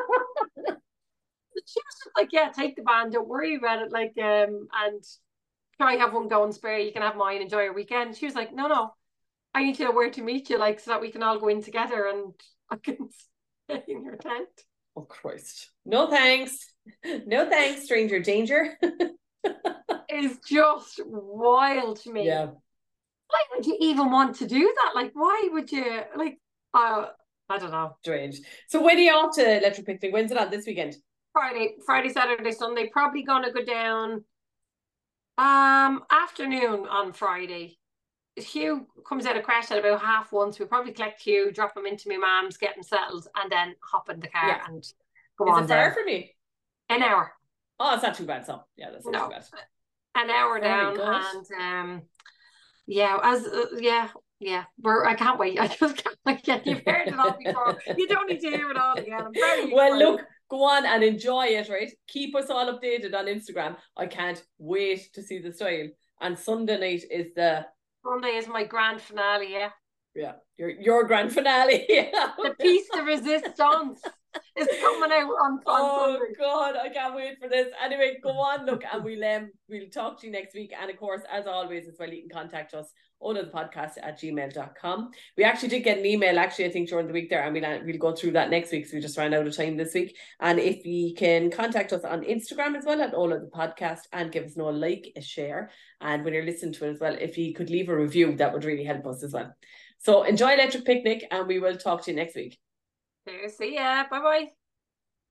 [SPEAKER 2] was just like, "Yeah, take the band. Don't worry about it. Like, um, and try have one go and spare. You can have mine. Enjoy your weekend." She was like, "No, no, I need to know where to meet you, like, so that we can all go in together and I can stay in your tent."
[SPEAKER 1] Oh Christ! No thanks. No thanks, stranger danger.
[SPEAKER 2] Is just wild to me.
[SPEAKER 1] Yeah.
[SPEAKER 2] Why would you even want to do that? Like, why would you, like, uh, I don't know.
[SPEAKER 1] Strange. So when are you off to Electric Picnic? When's it on this weekend?
[SPEAKER 2] Friday, Friday, Saturday, Sunday. Probably gonna go down um afternoon on Friday. Hugh comes out of crash at about half one, so we'll probably collect Hugh, drop him into my mum's, get him settled, and then hop in the car yeah. and go
[SPEAKER 1] Is
[SPEAKER 2] on.
[SPEAKER 1] Is it far
[SPEAKER 2] down.
[SPEAKER 1] for me?
[SPEAKER 2] An hour.
[SPEAKER 1] Oh, it's not too bad, so yeah, that's not
[SPEAKER 2] no.
[SPEAKER 1] too bad.
[SPEAKER 2] An hour Very down, good. and um, yeah, as uh, yeah, yeah, we're. I can't wait. I just can't wait. You've heard it all before. You don't need to hear it all again. I'm very
[SPEAKER 1] well, excited. Look, go on and enjoy it. Right, keep us all updated on Instagram. I can't wait to see the style. And Sunday night is the.
[SPEAKER 2] Sunday is my grand finale. Yeah.
[SPEAKER 1] Yeah, your your grand finale. Yeah.
[SPEAKER 2] The piece de resistance is coming out on, on
[SPEAKER 1] oh
[SPEAKER 2] Sunday.
[SPEAKER 1] God, I can't wait for this. Anyway, go on, look, and we'll um we'll talk to you next week. And of course, as always, as well, you can contact us on the podcast at gmail dot com. We actually did get an email, actually, I think during the week there, and we'll, we'll go through that next week. So we just ran out of time this week. And if you can contact us on Instagram as well at all of the podcast and give us no like, a share. And when you're listening to it as well, if you could leave a review, that would really help us as well. So enjoy Electric Picnic, and we will talk to you next week.
[SPEAKER 2] See ya. Bye bye.